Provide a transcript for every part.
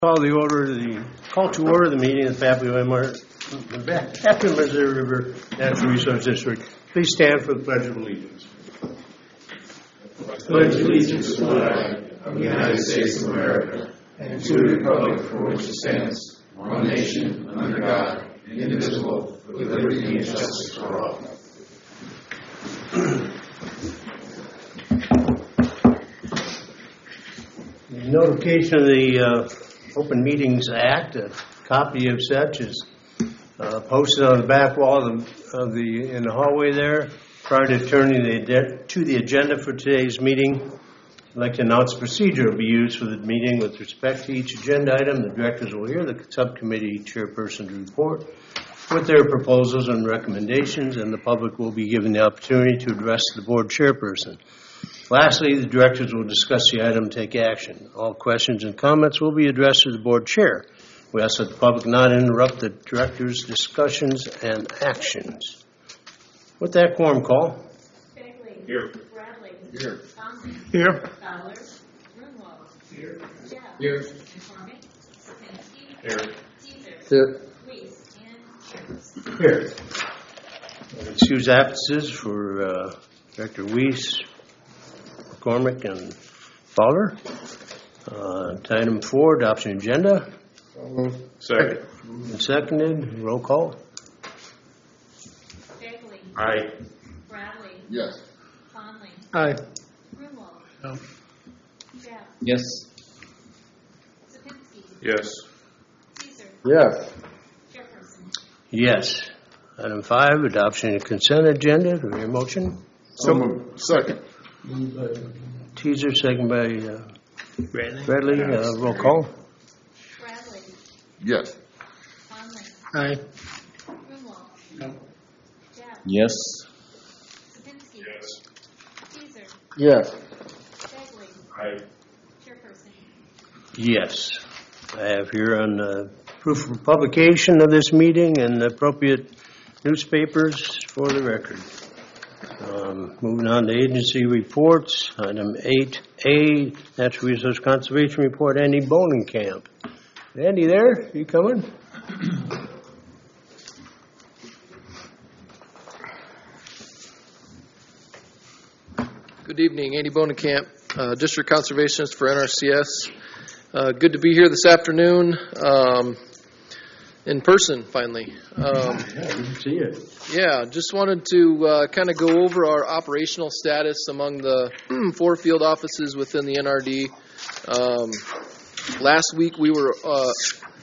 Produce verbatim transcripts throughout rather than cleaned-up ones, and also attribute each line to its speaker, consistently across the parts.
Speaker 1: Call the order of the call to order the meeting of the Captain Missouri River Natural Resource District. Please stand for the Pledge of Allegiance.
Speaker 2: Pledge allegiance to the flag of the United States of America and to the republic for which it stands, one nation under God, indivisible, with liberty and justice for all.
Speaker 1: The notification of the uh, Open Meetings Act, a copy of such is uh, posted on the back wall of the, of the in the hallway there. Prior to turning the, to the agenda for today's meeting, I'd like to announce the procedure will be used for the meeting with respect to each agenda item. The directors will hear the subcommittee chairperson's report with their proposals and recommendations, and the public will be given the opportunity to address the board chairperson. Lastly, the directors will discuss the item and take action. All questions and comments will be addressed to the board chair. We ask that the public not interrupt the directors' discussions and actions. With that, quorum call.
Speaker 3: Bagley.
Speaker 2: Here.
Speaker 3: Bradley.
Speaker 2: Here.
Speaker 3: Thompson.
Speaker 1: Here.
Speaker 3: Fowler. Grunwald. Here. Jeff.
Speaker 2: Here.
Speaker 3: McCormick. Sapinski.
Speaker 2: Here.
Speaker 3: Teaser.
Speaker 2: Here.
Speaker 3: Weiss. And Jefferson.
Speaker 1: Here. Excuse absences for uh, Director Weiss, McCormick, and Fowler. Uh, item four, adoption agenda.
Speaker 2: Second.
Speaker 1: And seconded. Roll call.
Speaker 3: Bagley.
Speaker 2: Aye.
Speaker 3: Bradley.
Speaker 2: Yes.
Speaker 3: Conley.
Speaker 1: Aye.
Speaker 3: Grunwald.
Speaker 1: No.
Speaker 3: Jeff.
Speaker 2: Yes.
Speaker 3: Sapinski.
Speaker 2: Yes.
Speaker 3: Teaser.
Speaker 2: Yes.
Speaker 3: Jefferson.
Speaker 1: Yes. Item five, adoption of consent agenda. Do we have a motion?
Speaker 2: So moved. Second.
Speaker 1: Teaser, second by uh,
Speaker 4: Bradley.
Speaker 1: Bradley. Uh, roll call.
Speaker 3: Bradley.
Speaker 2: Yes.
Speaker 3: Conley.
Speaker 1: Aye.
Speaker 3: Grunwald.
Speaker 1: No.
Speaker 3: Jeff.
Speaker 2: Yes.
Speaker 3: Sapinski.
Speaker 2: Yes.
Speaker 3: Teaser.
Speaker 2: Yes.
Speaker 3: Bagley.
Speaker 2: Aye.
Speaker 3: Chairperson.
Speaker 1: Yes. I have here on uh, proof of publication of this meeting and the appropriate newspapers for the record. Um, moving on to agency reports. Item eight A, Natural Resource Conservation Report, Andy Bonenkamp. Andy there? You coming?
Speaker 4: Good evening, Andy Bonenkamp, uh, District Conservationist for N R C S. Uh, good to be here this afternoon, um, in person finally. Um,
Speaker 1: Yeah, good to see you.
Speaker 4: yeah, just wanted to uh, kind of go over our operational status among the four field offices within the N R D. Um, last week we were, uh,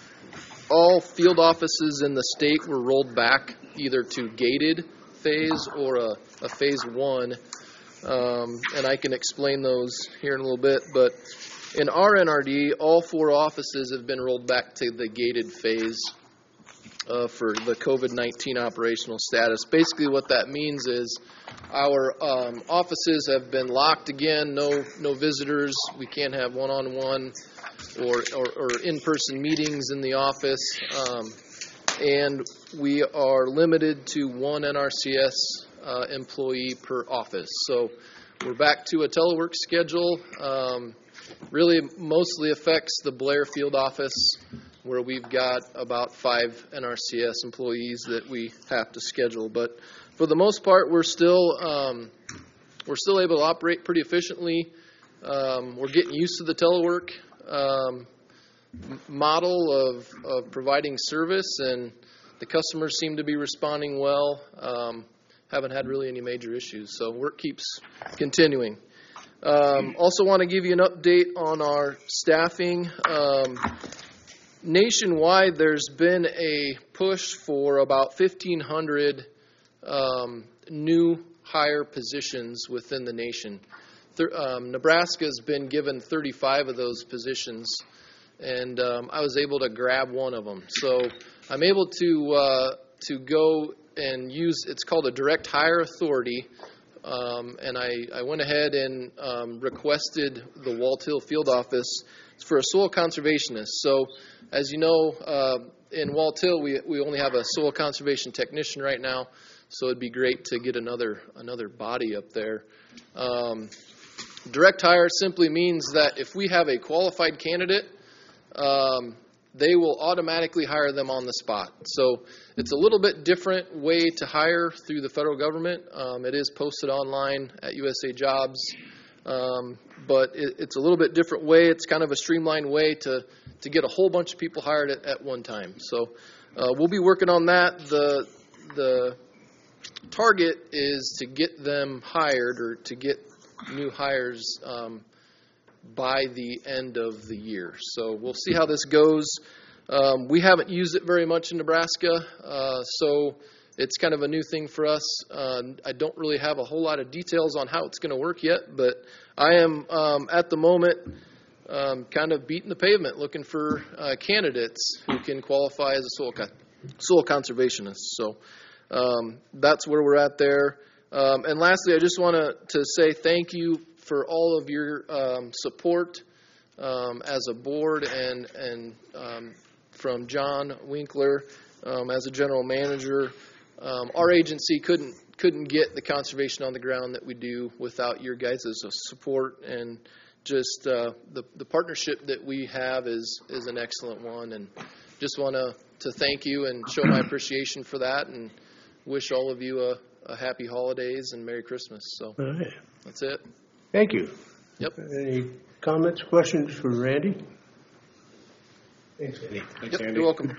Speaker 4: all field offices in the state were rolled back either to gated phase or a, a phase one. Um, and I can explain those here in a little bit, but in our N R D, all four offices have been rolled back to the gated phase uh, for the COVID nineteen operational status. Basically what that means is our um, offices have been locked again, no no visitors, we can't have one-on-one or, or, or in-person meetings in the office, um, and we are limited to one N R C S uh, employee per office. So we're back to a telework schedule. Um, really mostly affects the Blair field office, where we've got about five N R C S employees that we have to schedule. But for the most part, we're still um, we're still able to operate pretty efficiently. Um, we're getting used to the telework um, model of, of providing service, and the customers seem to be responding well. Um, haven't had really any major issues, so work keeps continuing. Um, also want to give you an update on our staffing. Um, nationwide, there's been a push for about fifteen hundred um, new hire positions within the nation. Th- um, Nebraska's been given thirty-five of those positions, and um, I was able to grab one of them. So I'm able to uh, to go and use, it's called a direct hire authority. Um, and I, I went ahead and um, requested the Walthill field office for a soil conservationist. So, as you know, uh, in Walthill we we only have a soil conservation technician right now. So it'd be great to get another another body up there. Um, direct hire simply means that if we have a qualified candidate um, they will automatically hire them on the spot. So it's a little bit different way to hire through the federal government. Um, it is posted online at U S A Jobs, um, but it, it's a little bit different way. It's kind of a streamlined way to, to get a whole bunch of people hired at, at one time. So uh, we'll be working on that. The the target is to get them hired or to get new hires um, by the end of the year. So we'll see how this goes. Um, we haven't used it very much in Nebraska, uh, so it's kind of a new thing for us. Uh, I don't really have a whole lot of details on how it's going to work yet, but I am um, at the moment um, kind of beating the pavement looking for uh, candidates who can qualify as a soil, co- soil conservationist. So um, that's where we're at there. Um, and lastly, I just want to say thank you for all of your um, support um, as a board and and um, from John Winkler um, as a general manager. Um, our agency couldn't couldn't get the conservation on the ground that we do without your guys' support, and just uh, the the partnership that we have is is an excellent one, and just want to to thank you and show my appreciation for that, and wish all of you a, a happy holidays and Merry Christmas. So
Speaker 1: All right.
Speaker 4: that's it.
Speaker 1: Thank you.
Speaker 4: Yep.
Speaker 1: Any comments, questions for Randy? Thanks, Andy.
Speaker 4: Yep, you're welcome.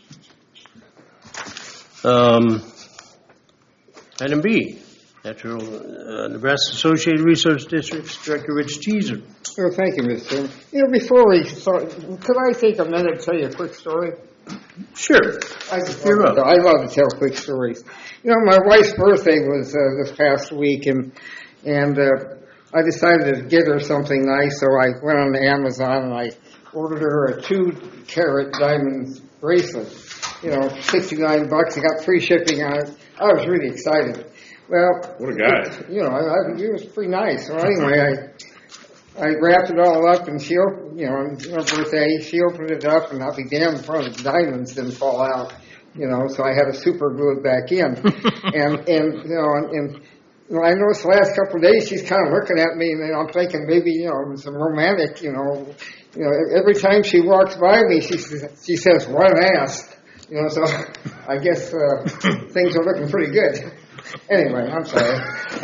Speaker 1: Um, item B, Natural uh, Nebraska Associated Resource Districts Director Rich Teaser.
Speaker 5: Well, thank you, Mister Chairman. You know, before we start, could I take a minute to tell you a quick story?
Speaker 1: Sure.
Speaker 5: I just
Speaker 1: You're
Speaker 5: love
Speaker 1: up.
Speaker 5: to, I love to tell quick stories. You know, my wife's birthday was uh, this past week, and and uh, I decided to get her something nice, so I went on Amazon and I ordered her a two-carat diamond bracelet. You know, sixty-nine bucks. I got free shipping on it. I was really excited. Well,
Speaker 2: What a guy.
Speaker 5: You know, I, I, it was pretty nice. So anyway, I. I wrapped it all up, and she, opened, you know, on her birthday, she opened it up, and I'll be damned if one of the diamonds didn't fall out, you know, so I had to super glue it back in. and, and, you know, and, and you know, I noticed the last couple of days she's kind of looking at me, and I'm thinking maybe, you know, some romantic, you know, you know, every time she walks by me, she, she says, what an ass, you know, so I guess uh, things are looking pretty good. Anyway, I'm sorry.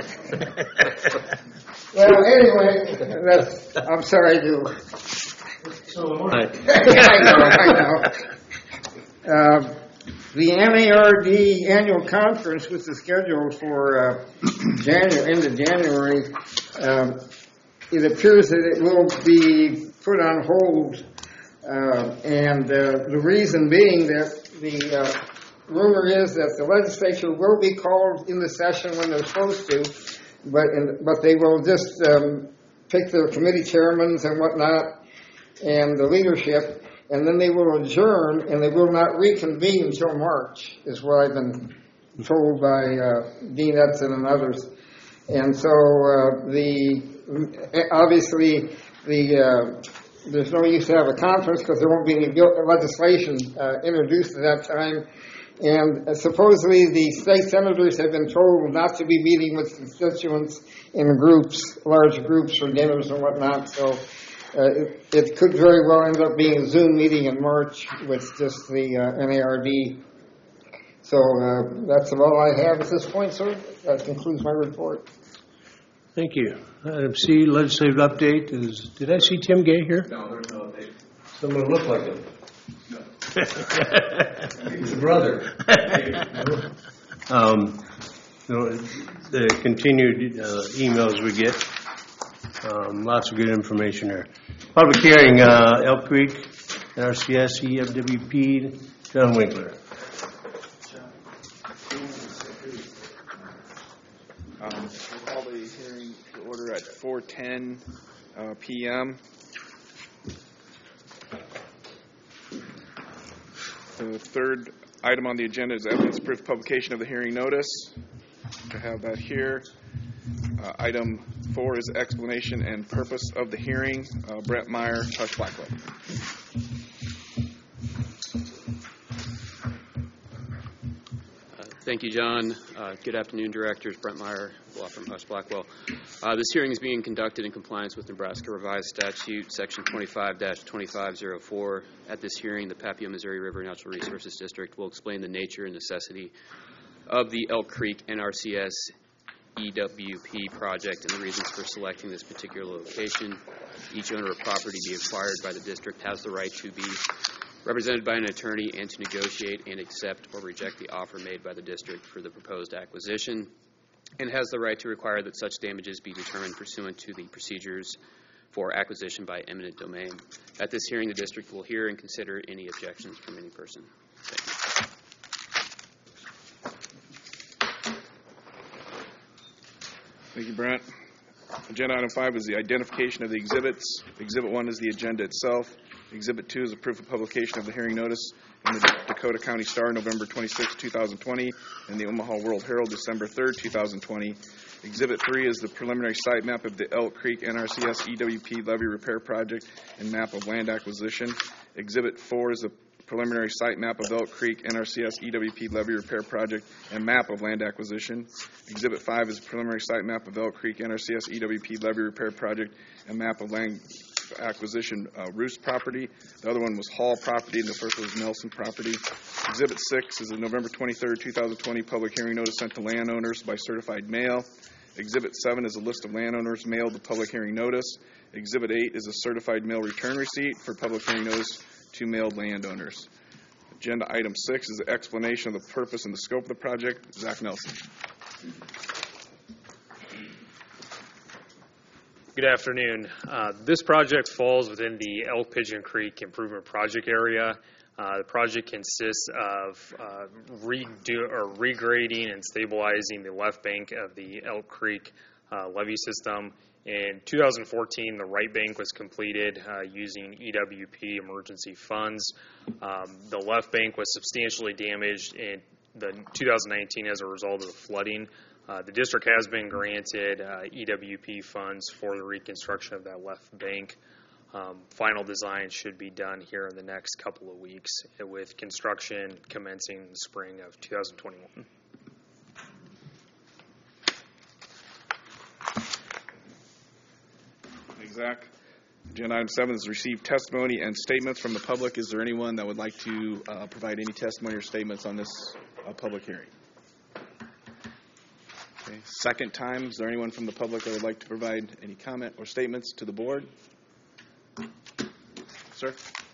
Speaker 5: Well, anyway, that's, I'm sorry to.
Speaker 1: So am I.
Speaker 5: I know, I know. Uh, the N A R D annual conference, which is scheduled for uh, January, end of January, um, it appears that it will be put on hold, uh, and uh, the reason being that the uh, rumor is that the legislature will be called into session when they're supposed to. But in, but they will just um, pick their committee chairmen and whatnot and the leadership, and then they will adjourn, and they will not reconvene until March, is what I've been told by uh, Dean Edson and others. And so uh, the obviously the uh, there's no use to have a conference because there won't be any legislation uh, introduced at that time. And uh, supposedly the state senators have been told not to be meeting with constituents in groups, large groups for dinners and whatnot. So uh, it, it could very well end up being a Zoom meeting in March with just the uh, N A R D. So uh, that's all I have at this point, sir. That concludes my report.
Speaker 1: Thank you. Item C, legislative update is, did I see Tim Gay here?
Speaker 2: No, there's no update.
Speaker 1: Someone look like him.
Speaker 2: He's a brother.
Speaker 1: um, you know, the continued uh, emails we get, um, lots of good information there. Public hearing, uh, Elk Creek, N R C S, E F W P, John Winkler.
Speaker 6: Um, we'll call the hearing to order at four ten uh, p m The third item on the agenda is evidence-proof publication of the hearing notice. I have that here. Uh, item four is explanation and purpose of the hearing. Uh, Brent Meyer, Hush Black Club.
Speaker 7: Uh, Thank you, John. Uh, good afternoon, directors. Brent Meyer, Law Firm Hush Blackwell. Uh, this hearing is being conducted in compliance with Nebraska Revised Statute, Section twenty-five dash twenty-five oh four. At this hearing, the Papio Missouri River Natural Resources District will explain the nature and necessity of the Elk Creek N R C S E W P project and the reasons for selecting this particular location. Each owner of property to be acquired by the district has the right to be represented by an attorney and to negotiate and accept or reject the offer made by the district for the proposed acquisition, and has the right to require that such damages be determined pursuant to the procedures for acquisition by eminent domain. At this hearing, the district will hear and consider any objections from any person. Thank you.
Speaker 6: Thank you, Brent. Agenda item five is the identification of the exhibits. Exhibit one is the agenda itself. Exhibit two is a proof of publication of the hearing notice in the Dakota County Star, November twenty-sixth, two thousand twenty, and the Omaha World Herald, December third, two thousand twenty. Exhibit three is the preliminary site map of the Elk Creek N R C S E W P levee repair project and map of land acquisition. Exhibit four is the preliminary site map of Elk Creek N R C S E W P levee repair project and map of land acquisition. Exhibit five is a preliminary site map of Elk Creek N R C S E W P levee repair project and map of land acquisition uh, Roost property. The other one was Hall property, and the first one was Nelson property. Exhibit six is a November twenty-third, two thousand twenty public hearing notice sent to landowners by certified mail. Exhibit seven is a list of landowners mailed the public hearing notice. Exhibit eight is a certified mail return receipt for public hearing notice to mailed landowners. Agenda item six is the explanation of the purpose and the scope of the project. Zach Nelson.
Speaker 8: Good afternoon. Uh, this project falls within the Elk Pigeon Creek Improvement Project area. Uh, the project consists of uh, redo or regrading and stabilizing the left bank of the Elk Creek uh, levee system. In two thousand fourteen, the right bank was completed uh, using E W P emergency funds. Um, the left bank was substantially damaged in the two thousand nineteen as a result of the flooding. Uh, the district has been granted uh, E W P funds for the reconstruction of that left bank. Um, final design should be done here in the next couple of weeks, with construction commencing in the spring of two thousand twenty-one.
Speaker 6: Thanks, Zach. Agenda item seven is receive testimony and statements from the public. Is there anyone that would like to uh, provide any testimony or statements on this uh, public hearing? Okay. Second time, is there anyone from the public that would like to provide any comment or statements to the board? Sir?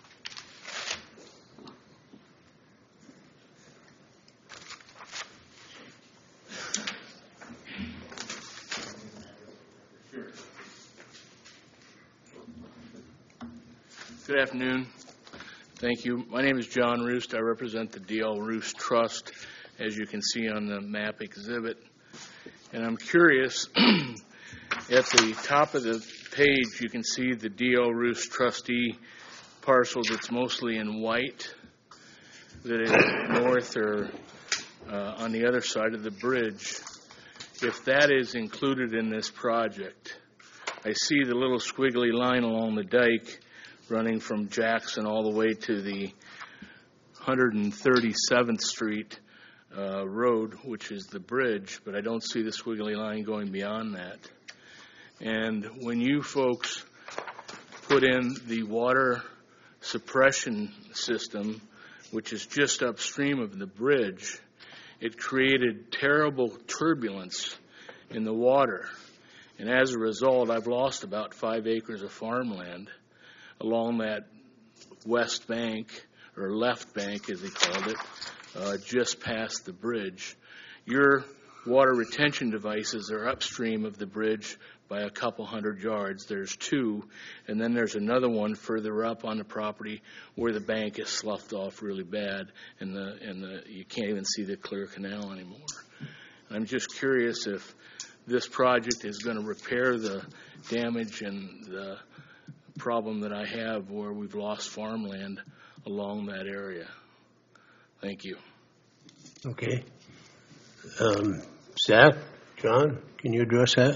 Speaker 9: Good afternoon. Thank you. My name is John Roost. I represent the D L Roost Trust, as you can see on the map exhibit. And I'm curious, at the top of the page, you can see the D L Roost trustee parcel that's mostly in white, that is north or uh, on the other side of the bridge. If that is included in this project, I see the little squiggly line along the dike running from Jackson all the way to the one hundred thirty-seventh Street uh, road, which is the bridge, but I don't see the squiggly line going beyond that. And when you folks put in the water suppression system, which is just upstream of the bridge, it created terrible turbulence in the water. And as a result, I've lost about five acres of farmland along that west bank, or left bank as they called it, uh, just past the bridge. Your water retention devices are upstream of the bridge by a couple hundred yards. There's two, and then there's another one further up on the property where the bank is sloughed off really bad, and the and the you can't even see the clear canal anymore. I'm just curious if this project is going to repair the damage and the problem that I have where we've lost farmland along that area. Thank you.
Speaker 1: Okay. Um, Zach, John, can you address that?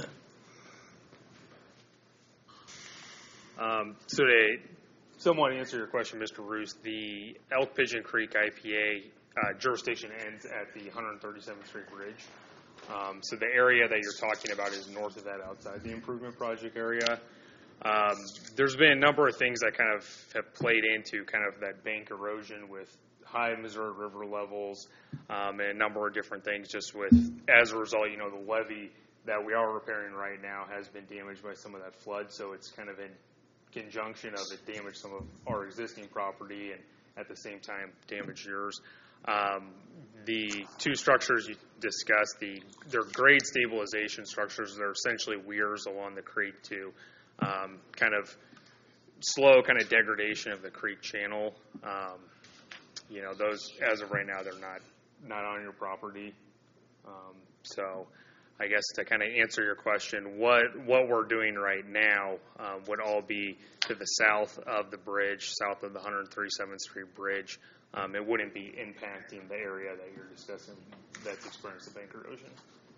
Speaker 8: Um, so to somewhat answer your question, Mister Roos, the Elk Pigeon Creek I P A uh, jurisdiction ends at the one hundred thirty-seventh Street Bridge. Um, so the area that you're talking about is north of that, outside the improvement project area. Um, there's been a number of things that kind of have played into kind of that bank erosion with high Missouri River levels, um, and a number of different things just with, as a result, you know, the levee that we are repairing right now has been damaged by some of that flood, so it's kind of in conjunction of it damaged some of our existing property and at the same time damaged yours. Um, the two structures you discussed, the they're grade stabilization structures. They're essentially weirs along the creek to um, kind of slow kind of degradation of the creek channel. Um, you know, those, as of right now, they're not not on your property. Um, so I guess to kind of answer your question, what what we're doing right now um, would all be to the south of the bridge, south of the one hundred thirty-seventh Street Bridge. Um, it wouldn't be impacting the area that you're discussing that's experienced the bank erosion.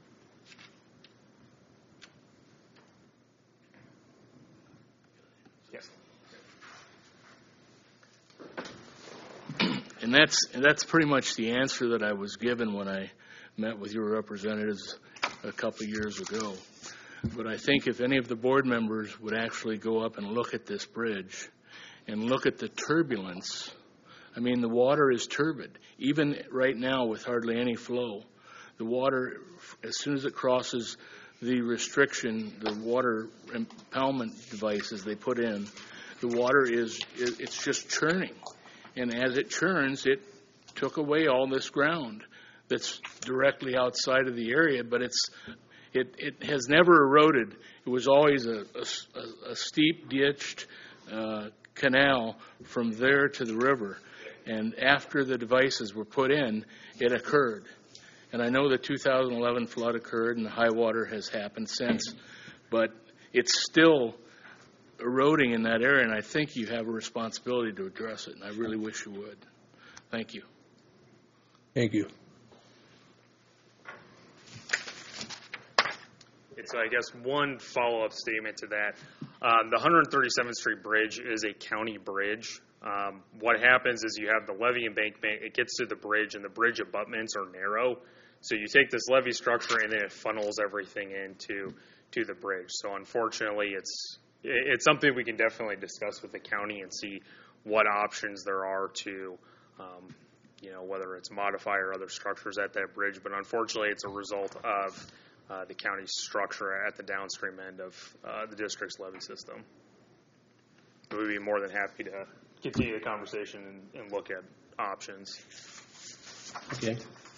Speaker 8: Yes.
Speaker 9: And that's and that's pretty much the answer that I was given when I met with your representatives a couple of years ago. But I think if any of the board members would actually go up and look at this bridge and look at the turbulence, I mean, the water is turbid. Even right now with hardly any flow, the water, as soon as it crosses the restriction, the water impoundment devices they put in, the water is, it's just churning. And as it churns, it took away all this ground that's directly outside of the area, but it's it, it has never eroded. It was always a, a, a steep ditched uh, canal from there to the river. And after the devices were put in, it occurred. And I know the two thousand eleven flood occurred and the high water has happened since, but it's still eroding in that area, and I think you have a responsibility to address it, and I really wish you would. Thank you.
Speaker 1: Thank you.
Speaker 8: And so I guess one follow-up statement to that. Um, the one hundred thirty-seventh Street Bridge is a county bridge. Um, what happens is you have the levee embankment, it gets to the bridge, and the bridge abutments are narrow. So you take this levee structure, and then it funnels everything into to the bridge. So unfortunately, it's it's something we can definitely discuss with the county and see what options there are to, um, you know, whether it's modify or other structures at that bridge. But unfortunately, it's a result of uh, the county's structure at the downstream end of uh, the district's levee system. We'd be more than happy to continue the conversation and, and look at options.
Speaker 1: Okay.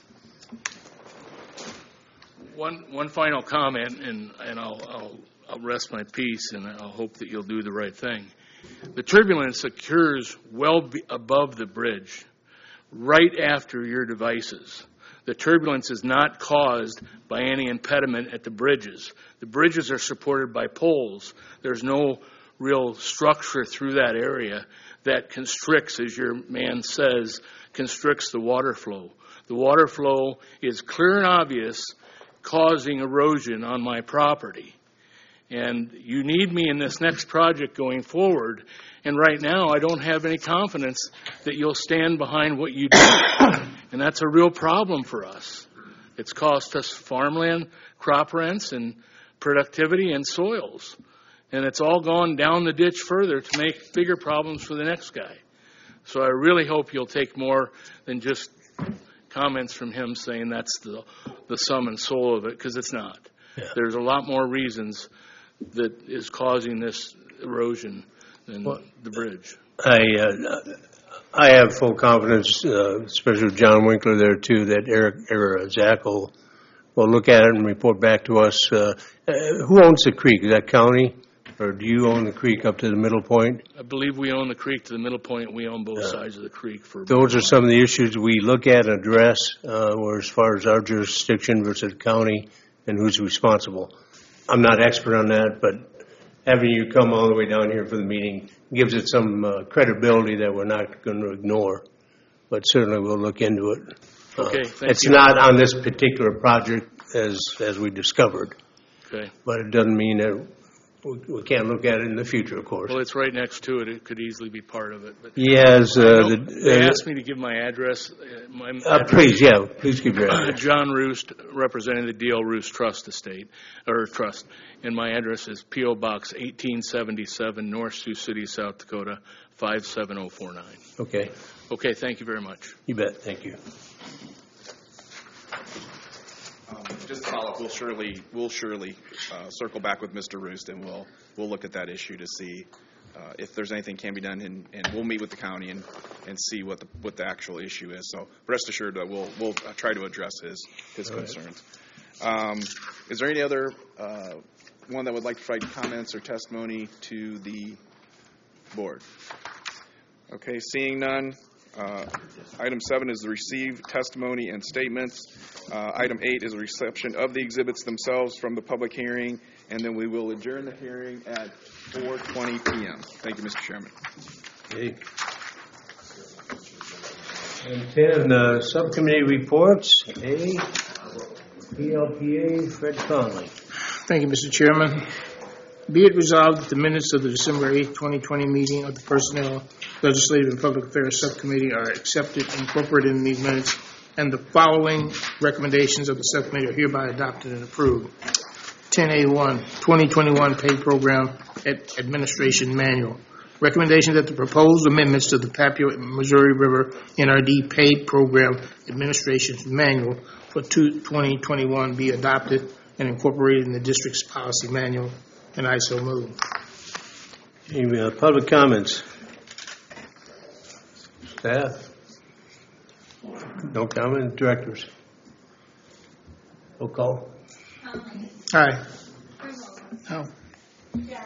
Speaker 9: One one final comment, and, and I'll, I'll, I'll rest my peace, and I'll hope that you'll do the right thing. The turbulence occurs well be above the bridge, right after your devices. The turbulence is not caused by any impediment at the bridges. The bridges are supported by poles. There's no real structure through that area that constricts, as your man says, constricts the water flow. The water flow is clear and obvious, causing erosion on my property. And you need me in this next project going forward. And right now, I don't have any confidence that you'll stand behind what you do. And that's a real problem for us. It's cost us farmland, crop rents, and productivity and soils. And it's all gone down the ditch further to make bigger problems for the next guy. So I really hope you'll take more than just comments from him saying that's the the sum and soul of it, because it's not. Yeah. There's a lot more reasons that is causing this erosion than well, the bridge.
Speaker 1: I uh, I have full confidence, uh, especially with John Winkler there too, that Eric or Zach will, will look at it and report back to us. Uh, uh, who owns the creek? Is that county? Or do you own the creek up to the middle point?
Speaker 9: I believe we own the creek to the middle point. We own both yeah. sides of the creek. For
Speaker 1: Those are some of the issues we look at and address, uh, or as far as our jurisdiction versus county and who's responsible. I'm not expert on that, but having you come all the way down here for the meeting gives it some uh, credibility that we're not going to ignore. But certainly we'll look into it. Uh,
Speaker 9: okay, thank
Speaker 1: it's
Speaker 9: you.
Speaker 1: not on this particular project as as we discovered.
Speaker 9: Okay.
Speaker 1: But it doesn't mean that we we can't look at it in the future, of course.
Speaker 9: Well, it's right next to it. It could easily be part of it. But
Speaker 1: Yes, uh,
Speaker 9: No,
Speaker 1: the,
Speaker 9: they
Speaker 1: uh,
Speaker 9: asked me to give my address. Uh, my
Speaker 1: uh,
Speaker 9: address-
Speaker 1: please, yeah, please give your address.
Speaker 9: John Roost, representing the D L Roost Trust Estate, or Trust, and my address is P O Box eighteen seventy-seven, North Sioux City, South Dakota, five seven oh four nine.
Speaker 1: Okay,
Speaker 9: Okay, thank you very much.
Speaker 1: you bet, thank you.
Speaker 6: Um, Just to follow up, we'll surely, we'll surely uh, circle back with Mister Roost, and we'll, we'll look at that issue to see uh, if there's anything can be done, and, and we'll meet with the county and, and see what the, what the actual issue is. So rest assured that we'll, we'll uh, try to address his, his concerns. Um, Is there any other uh, one that would like to provide comments or testimony to the board? Okay, seeing none. Uh, Item seven is the receive testimony and statements. Uh, Item eight is a reception of the exhibits themselves from the public hearing, and then we will adjourn the hearing at four twenty p.m. Thank you, Mister Chairman.
Speaker 1: Okay. And ten, uh, subcommittee reports. A, P L P A, Fred Conley.
Speaker 10: Thank you, Mister Chairman. Be it resolved that the minutes of the December eighth, twenty twenty meeting of the Personnel, Legislative, and Public Affairs Subcommittee are accepted and incorporated in these minutes, and the following recommendations of the subcommittee are hereby adopted and approved. ten A one, twenty twenty-one Pay Program Ad- Administration Manual. Recommendation that the proposed amendments to the Papio Missouri River N R D Paid Program Administration Manual for twenty twenty-one be adopted and incorporated in the district's policy manual, and I so move.
Speaker 1: Any uh, public comments? Staff? No comment. Directors? Roll call.
Speaker 3: Conley.
Speaker 10: Aye.
Speaker 3: Griswold.
Speaker 10: No.
Speaker 3: Jarrett.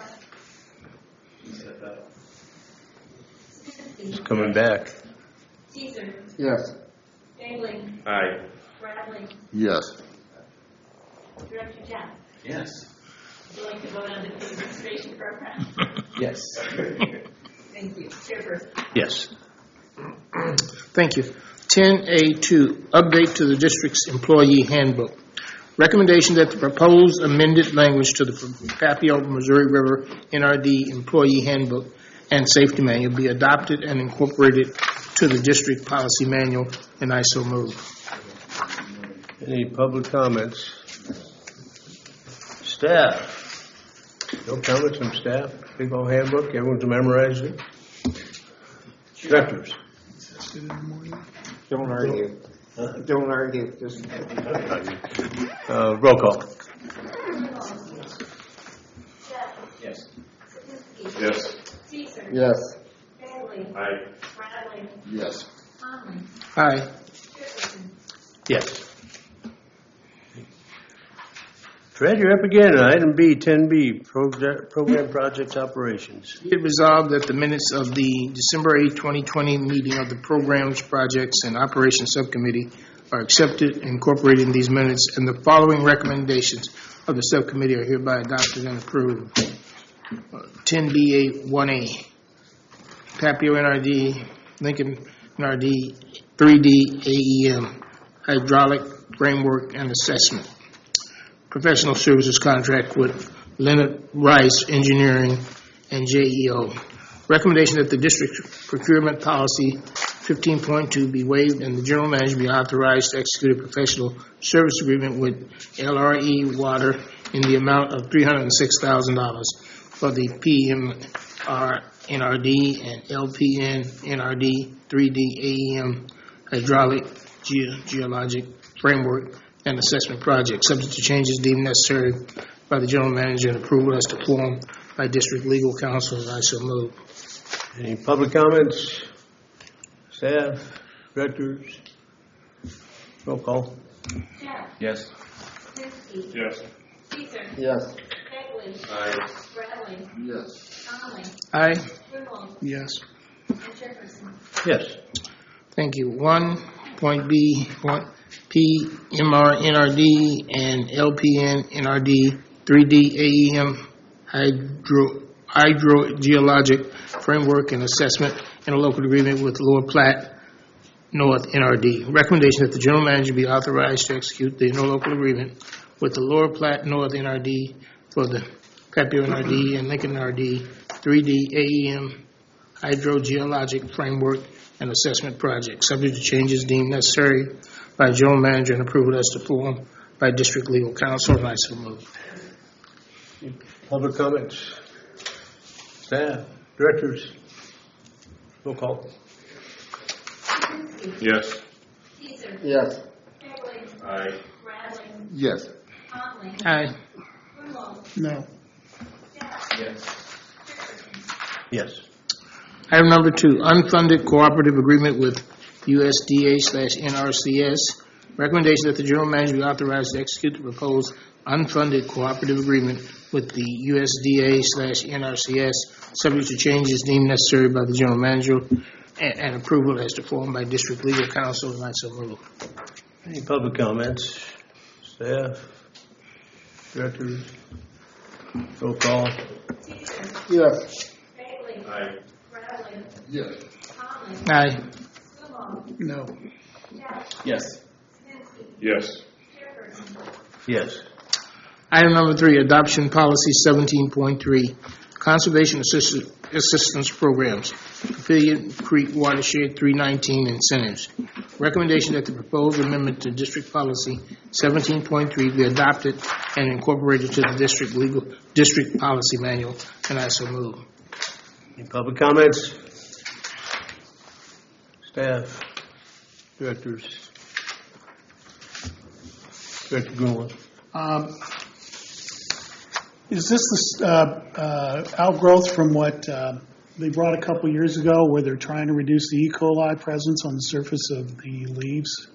Speaker 1: It's
Speaker 3: Sipinski.
Speaker 1: coming back.
Speaker 3: Caesar.
Speaker 5: Yes.
Speaker 3: Bagley.
Speaker 2: Aye.
Speaker 3: Bradley.
Speaker 2: Yes.
Speaker 3: Director Jeff.
Speaker 2: Yes.
Speaker 3: Would you like to vote on the administration program?
Speaker 2: Yes.
Speaker 3: Thank you. Chairperson.
Speaker 1: Yes.
Speaker 10: Thank you. ten A two, update to the district's employee handbook. Recommendation that the proposed amended language to the Papio Missouri River N R D Employee Handbook and Safety Manual be adopted and incorporated to the district policy manual, and I so move.
Speaker 1: Any public comments? Staff? No comments from staff? Big old handbook, everyone's memorized it? Directors?
Speaker 5: Don't argue. Don't argue. Just
Speaker 1: Uh, roll call.
Speaker 3: Yes. Sipinski.
Speaker 2: Yes.
Speaker 3: Caesar.
Speaker 5: yes.
Speaker 3: Bagley.
Speaker 2: Aye.
Speaker 3: Bradley.
Speaker 2: Yes.
Speaker 3: Conley.
Speaker 10: Aye.
Speaker 3: Chairperson.
Speaker 1: Yes. Fred, you're up again. Item B, ten B, program, program projects operations.
Speaker 10: Be it resolved that the minutes of the December eighth, twenty twenty meeting of the Programs, Projects, and Operations Subcommittee are accepted and incorporated in these minutes, and the following recommendations of the subcommittee are hereby adopted and approved. ten B A one A, Papio N R D, Lincoln N R D, three D A E M, Hydraulic Framework and Assessment. Professional services contract with Leonard Rice Engineering and J E O. Recommendation that the district procurement policy fifteen point two be waived and the general manager be authorized to execute a professional service agreement with L R E Water in the amount of three hundred six thousand dollars for the P M R N R D and L P N N R D three D A E M hydraulic ge- geologic framework and assessment project, subject to changes deemed necessary by the general manager and approval as to form by district legal counsel, and I so move.
Speaker 1: Any public comments? Staff, directors? Roll call.
Speaker 3: Jarrett.
Speaker 2: Yes.
Speaker 3: Sipinski.
Speaker 2: Yes.
Speaker 3: Caesar.
Speaker 5: Yes.
Speaker 3: Bagley.
Speaker 2: Aye.
Speaker 3: Bradley.
Speaker 2: Yes.
Speaker 3: Conley.
Speaker 10: Aye.
Speaker 3: Griswold.
Speaker 10: Yes.
Speaker 3: And Chairperson.
Speaker 1: Yes.
Speaker 10: Thank you. One point B, point P M R N R D and L P N N R D three D A E M hydro hydrogeologic framework and assessment in a local agreement with Lower Platte North N R D. Recommendation that the general manager be authorized to execute the interlocal agreement with the Lower Platte North N R D for the Papio N R D, and Lincoln N R D three D A E M hydrogeologic framework and assessment project, subject to changes deemed necessary by general manager and approval as to form by district legal counsel, and I so move.
Speaker 1: Public comments? Staff? Directors? Roll call.
Speaker 8: Yes.
Speaker 3: Caesar.
Speaker 5: Yes.
Speaker 3: Bagley.
Speaker 8: Aye.
Speaker 3: Bradley.
Speaker 2: Yes.
Speaker 3: Conley.
Speaker 10: Aye.
Speaker 3: Brumel.
Speaker 10: No.
Speaker 3: Jeff.
Speaker 2: Yes.
Speaker 3: Jefferson.
Speaker 1: Yes.
Speaker 10: Item number two, unfunded cooperative agreement with U S D A slash N R C S. Recommendation that the general manager be authorized to execute the proposed unfunded cooperative agreement with the U S D A slash N R C S, subject to changes deemed necessary by the general manager and, and approval as to form by district legal counsel, and I so move.
Speaker 1: Any public comments? Staff? Directors? Roll call.
Speaker 3: Caesar.
Speaker 5: Yes.
Speaker 3: Bagley.
Speaker 8: Aye.
Speaker 3: Bradley.
Speaker 2: Yes.
Speaker 3: Conley.
Speaker 10: Aye.
Speaker 3: Brumel.
Speaker 10: No.
Speaker 3: Jeff.
Speaker 2: Yes.
Speaker 3: Kaminski.
Speaker 8: Yes.
Speaker 3: Jefferson.
Speaker 1: Yes.
Speaker 10: Item number three, adoption policy seventeen point three, conservation assist- assistance programs, Affiliate Creek Watershed three nineteen incentives. Recommendation that the proposed amendment to district policy seventeen point three be adopted and incorporated to the district legal district policy manual, and I so move.
Speaker 1: Any public comments? Staff? Directors? Director Grunwald?
Speaker 11: Um, Is this the uh, uh, outgrowth from what uh, they brought a couple years ago where they're trying to reduce the E. coli presence on the surface of the leaves?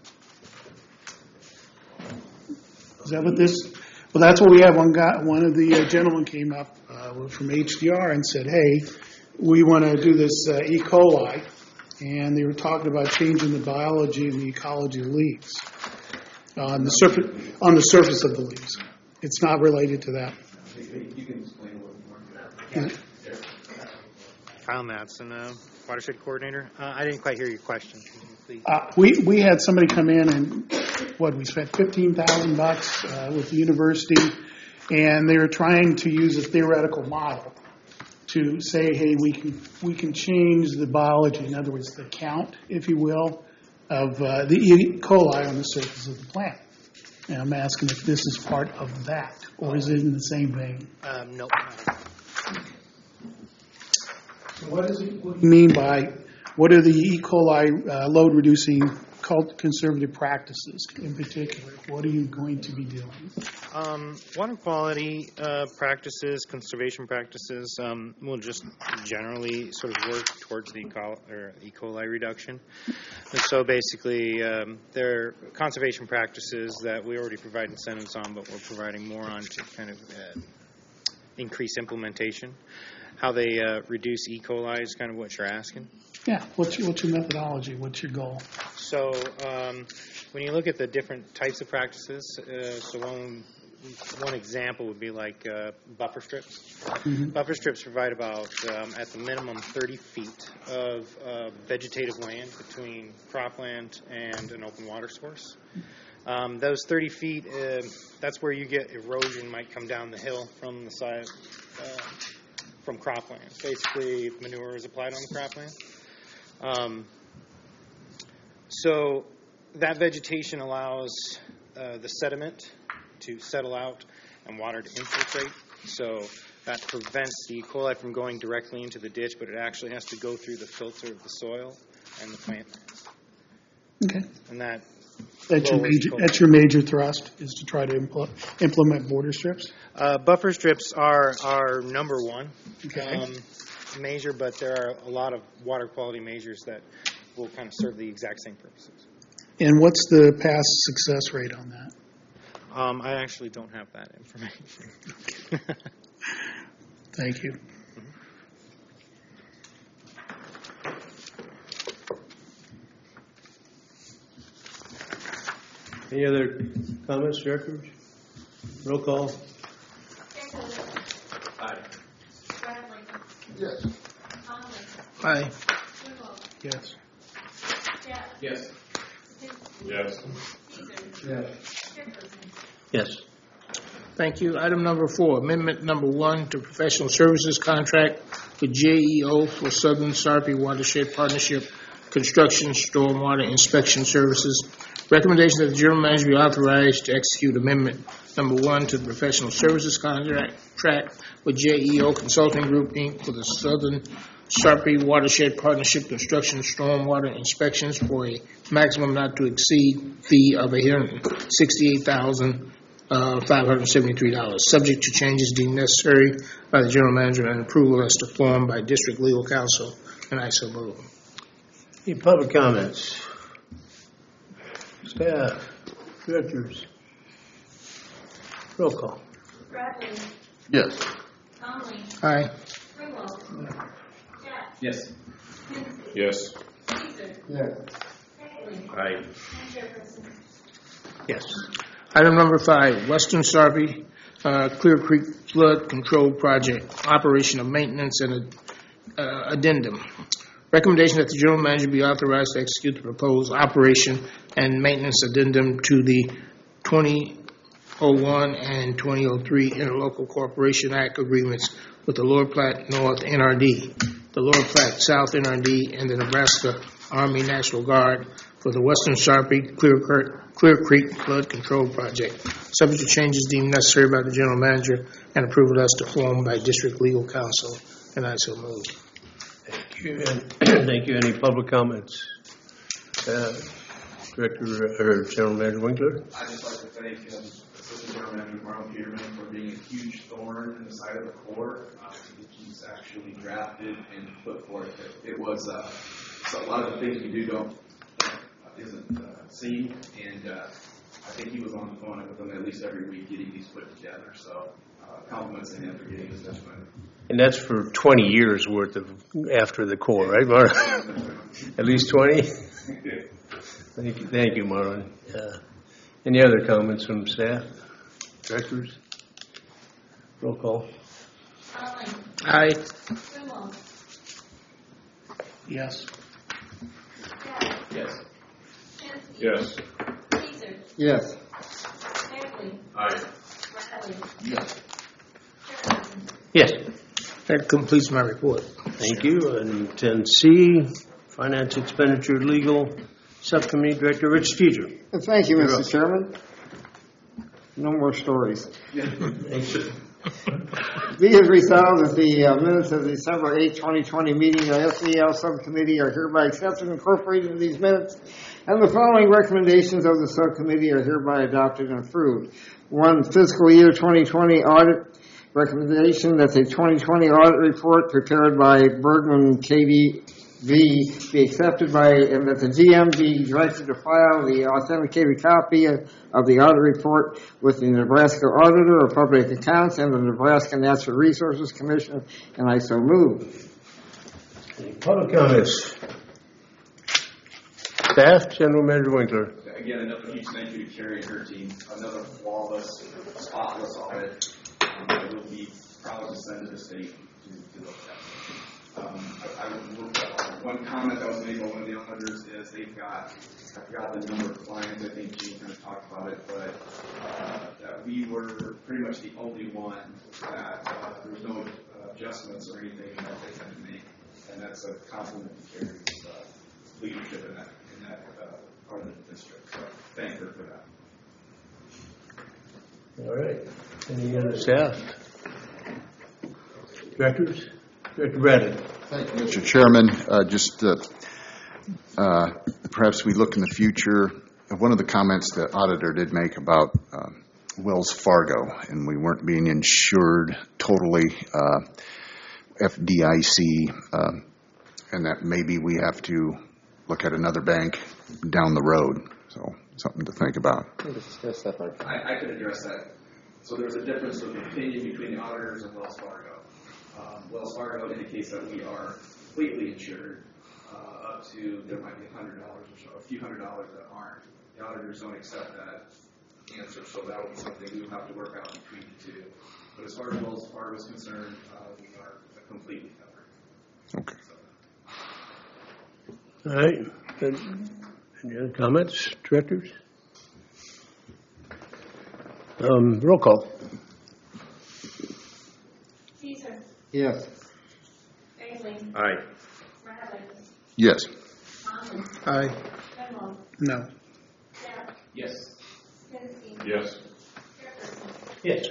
Speaker 11: Is that what this? Well, that's what we have. One guy, one of the uh, gentlemen came up uh, from H D R and said, hey, we want to do this uh, E. coli. And they were talking about changing the biology and the ecology of leaves on the surface on the surface of the leaves. It's not related to that.
Speaker 2: You can explain a little more.
Speaker 12: Kyle Madsen, uh, watershed coordinator. Uh, I didn't quite hear your question. Please.
Speaker 11: Uh, we we had somebody come in and what we spent fifteen thousand bucks uh, with the university, and they were trying to use a theoretical model to say, hey, we can we can change the biology, in other words, the count, if you will, of uh, the E. coli on the surface of the plant. And I'm asking if this is part of that, or is it in the same vein?
Speaker 12: Um, nope.
Speaker 11: So what does it what do you mean by, what are the E. coli uh, load-reducing cult conservative practices in particular? What are you going to be doing?
Speaker 12: Um, water quality uh, practices, conservation practices, um, will just generally sort of work towards the eco- or E. coli reduction. And so basically, um, there are conservation practices that we already provide incentives on, but we're providing more on to kind of uh, increase implementation. How they uh, reduce E. coli is kind of what you're asking.
Speaker 11: Yeah, what's your, what's your methodology? What's your goal?
Speaker 12: So um, when you look at the different types of practices, uh, so one, one example would be like uh, buffer strips.
Speaker 11: Mm-hmm.
Speaker 12: Buffer strips provide about, um, at the minimum, thirty feet of uh, vegetative land between cropland and an open water source. Um, those thirty feet, uh, that's where you get erosion might come down the hill from the side, uh, from cropland. Basically, manure is applied on the cropland. Um, so that vegetation allows uh, the sediment to settle out and water to infiltrate. So that prevents the E. coli from going directly into the ditch, but it actually has to go through the filter of the soil and the plant lands.
Speaker 11: Okay.
Speaker 12: And that
Speaker 11: That's your
Speaker 12: lowers
Speaker 11: major,
Speaker 12: coli.
Speaker 11: that's your major thrust, is to try to impl- implement border strips?
Speaker 12: Uh, buffer strips are, are number one
Speaker 11: Okay.
Speaker 12: um, measure, but there are a lot of water quality measures that will kind of serve the exact same purposes.
Speaker 11: And what's the past success rate on that?
Speaker 12: Um, I actually don't have that information.
Speaker 11: Thank you.
Speaker 1: Any other comments, directors? Roll call.
Speaker 3: Bagley.
Speaker 2: Aye.
Speaker 3: Bradley.
Speaker 2: Yes.
Speaker 3: Conley.
Speaker 10: Aye.
Speaker 3: Brumel.
Speaker 11: Yes.
Speaker 3: Jeff.
Speaker 2: Yes.
Speaker 3: Kaminski.
Speaker 8: Yes.
Speaker 3: Caesar.
Speaker 2: Yes.
Speaker 3: Jefferson.
Speaker 1: Yes.
Speaker 10: Thank you. Item number four, amendment number one to professional services contract with J E O for Southern Sarpy Watershed Partnership Construction Stormwater Inspection Services. Recommendation that the general manager be authorized to execute amendment number one to the professional services contract track with J E O Consulting Group, Incorporated for the Southern Sarpy Watershed Partnership Construction Stormwater Inspections for a maximum not to exceed fee of one hundred sixty-eight thousand five hundred seventy-three dollars, subject to changes deemed necessary by the general manager and approval as to form by district legal counsel, and I so move.
Speaker 1: Any public comments? Staff, directors. Roll call.
Speaker 3: Bradley.
Speaker 2: Yes.
Speaker 3: Conley.
Speaker 10: Aye.
Speaker 3: Ringwald. Jeff.
Speaker 2: Yes.
Speaker 3: Kinsey.
Speaker 6: Yes.
Speaker 3: Caesar.
Speaker 5: Yes.
Speaker 3: Bailey.
Speaker 6: Aye.
Speaker 3: And Jefferson.
Speaker 1: Yes.
Speaker 10: Item number five, Western Sarpy uh, Clear Creek Flood Control Project, operation of maintenance and uh, addendum. Recommendation that the general manager be authorized to execute the proposed operation and maintenance addendum to the twenty oh one and twenty oh three Interlocal Corporation Act agreements with the Lower Platte North N R D, the Lower Platte South N R D, and the Nebraska Army National Guard for the Western Sarpy Clear, Clear Creek Flood Control Project, subject to changes deemed necessary by the general manager and approval as to form by district legal counsel, and I so move.
Speaker 1: Thank you. And thank you. Any public comments? Uh, Director or General Manager Winkler?
Speaker 13: I'd just like to thank um, Assistant General Manager Marlon Peterman for being a huge thorn in the side of the Corps. Uh, that he's actually drafted and put forth. It, it was uh, so a lot of the things we do don't uh, isn't uh, seen, and uh, I think he was on the phone with them at least every week getting these put together. So uh, compliments to him for getting this done.
Speaker 1: And that's for twenty years worth of after the Corps, right, Marlon? At least twenty? Thank you, thank you, Marlon. Uh, any other comments from staff, directors? Roll call.
Speaker 3: Conley.
Speaker 10: Aye.
Speaker 3: Ringwald.
Speaker 11: Yes.
Speaker 3: Jeff.
Speaker 13: Yes.
Speaker 3: Kinsey.
Speaker 6: Yes.
Speaker 3: Caesar.
Speaker 5: Yes.
Speaker 3: Bailey.
Speaker 6: Aye.
Speaker 3: Bradley.
Speaker 2: Yes.
Speaker 3: Jefferson.
Speaker 1: Yes.
Speaker 10: That completes my report.
Speaker 1: Thank you. And ten C, Finance Expenditure Legal Subcommittee Director Rich Teacher.
Speaker 5: Thank you, Mister Chairman. No more stories. Be it resolved that the uh, minutes of the December eighth, twenty twenty meeting of the S E L Subcommittee are hereby accepted and incorporated in these minutes, and the following recommendations of the subcommittee are hereby adopted and approved. One, fiscal year twenty twenty audit. Recommendation that the twenty twenty audit report prepared by Bergman K D V be accepted by, and that the G M be directed to file the authenticated copy of, of the audit report with the Nebraska Auditor of Public Accounts and the Nebraska Natural Resources Commission, and I so move.
Speaker 1: Any public comments? Staff, General Manager Winkler.
Speaker 13: Again, another huge thank you to Carrie and her team. Another flawless, spotless audit. Um, I will be proud to send to the state to, to look at. Um, I, I, one comment that was made by one of the auditors is they've got, I forgot the number of clients, I think Gene kind of talked about it, but uh, that we were pretty much the only one that uh, there was no uh, adjustments or anything that they had to make, and that's a compliment to Carrie's uh, leadership in that, in that uh, part of the district. So thank her for that.
Speaker 1: All right. Any other staff? Directors? Director Bradley.
Speaker 2: Thank you, Mister Chairman. Uh, just uh, uh, perhaps we look in the future. One of the comments the auditor did make about uh, Wells Fargo, and we weren't being insured totally, uh, F D I C, uh, and that maybe we have to look at another bank down the road. So something to think about.
Speaker 13: I, I could address that. So there's a difference of opinion between the auditors and Wells Fargo. Um, Wells Fargo indicates that we are completely insured uh, up to, there might be one hundred dollars or so, a few hundred dollars that aren't. The auditors don't accept that answer, so that would be something we would have to work out between the two. But as far as Wells Fargo is concerned, uh, we are completely covered.
Speaker 2: Okay.
Speaker 13: So.
Speaker 1: All right. Any other comments, directors? Um, roll call.
Speaker 5: Yes.
Speaker 3: Bailey?
Speaker 1: Aye.
Speaker 3: Bradley?
Speaker 2: Yes.
Speaker 3: Conlon?
Speaker 10: Aye.
Speaker 3: Bidwell?
Speaker 11: No.
Speaker 3: Jeff?
Speaker 13: Yes.
Speaker 3: Kinsey?
Speaker 13: Yes.
Speaker 3: Jefferson?
Speaker 1: Yes.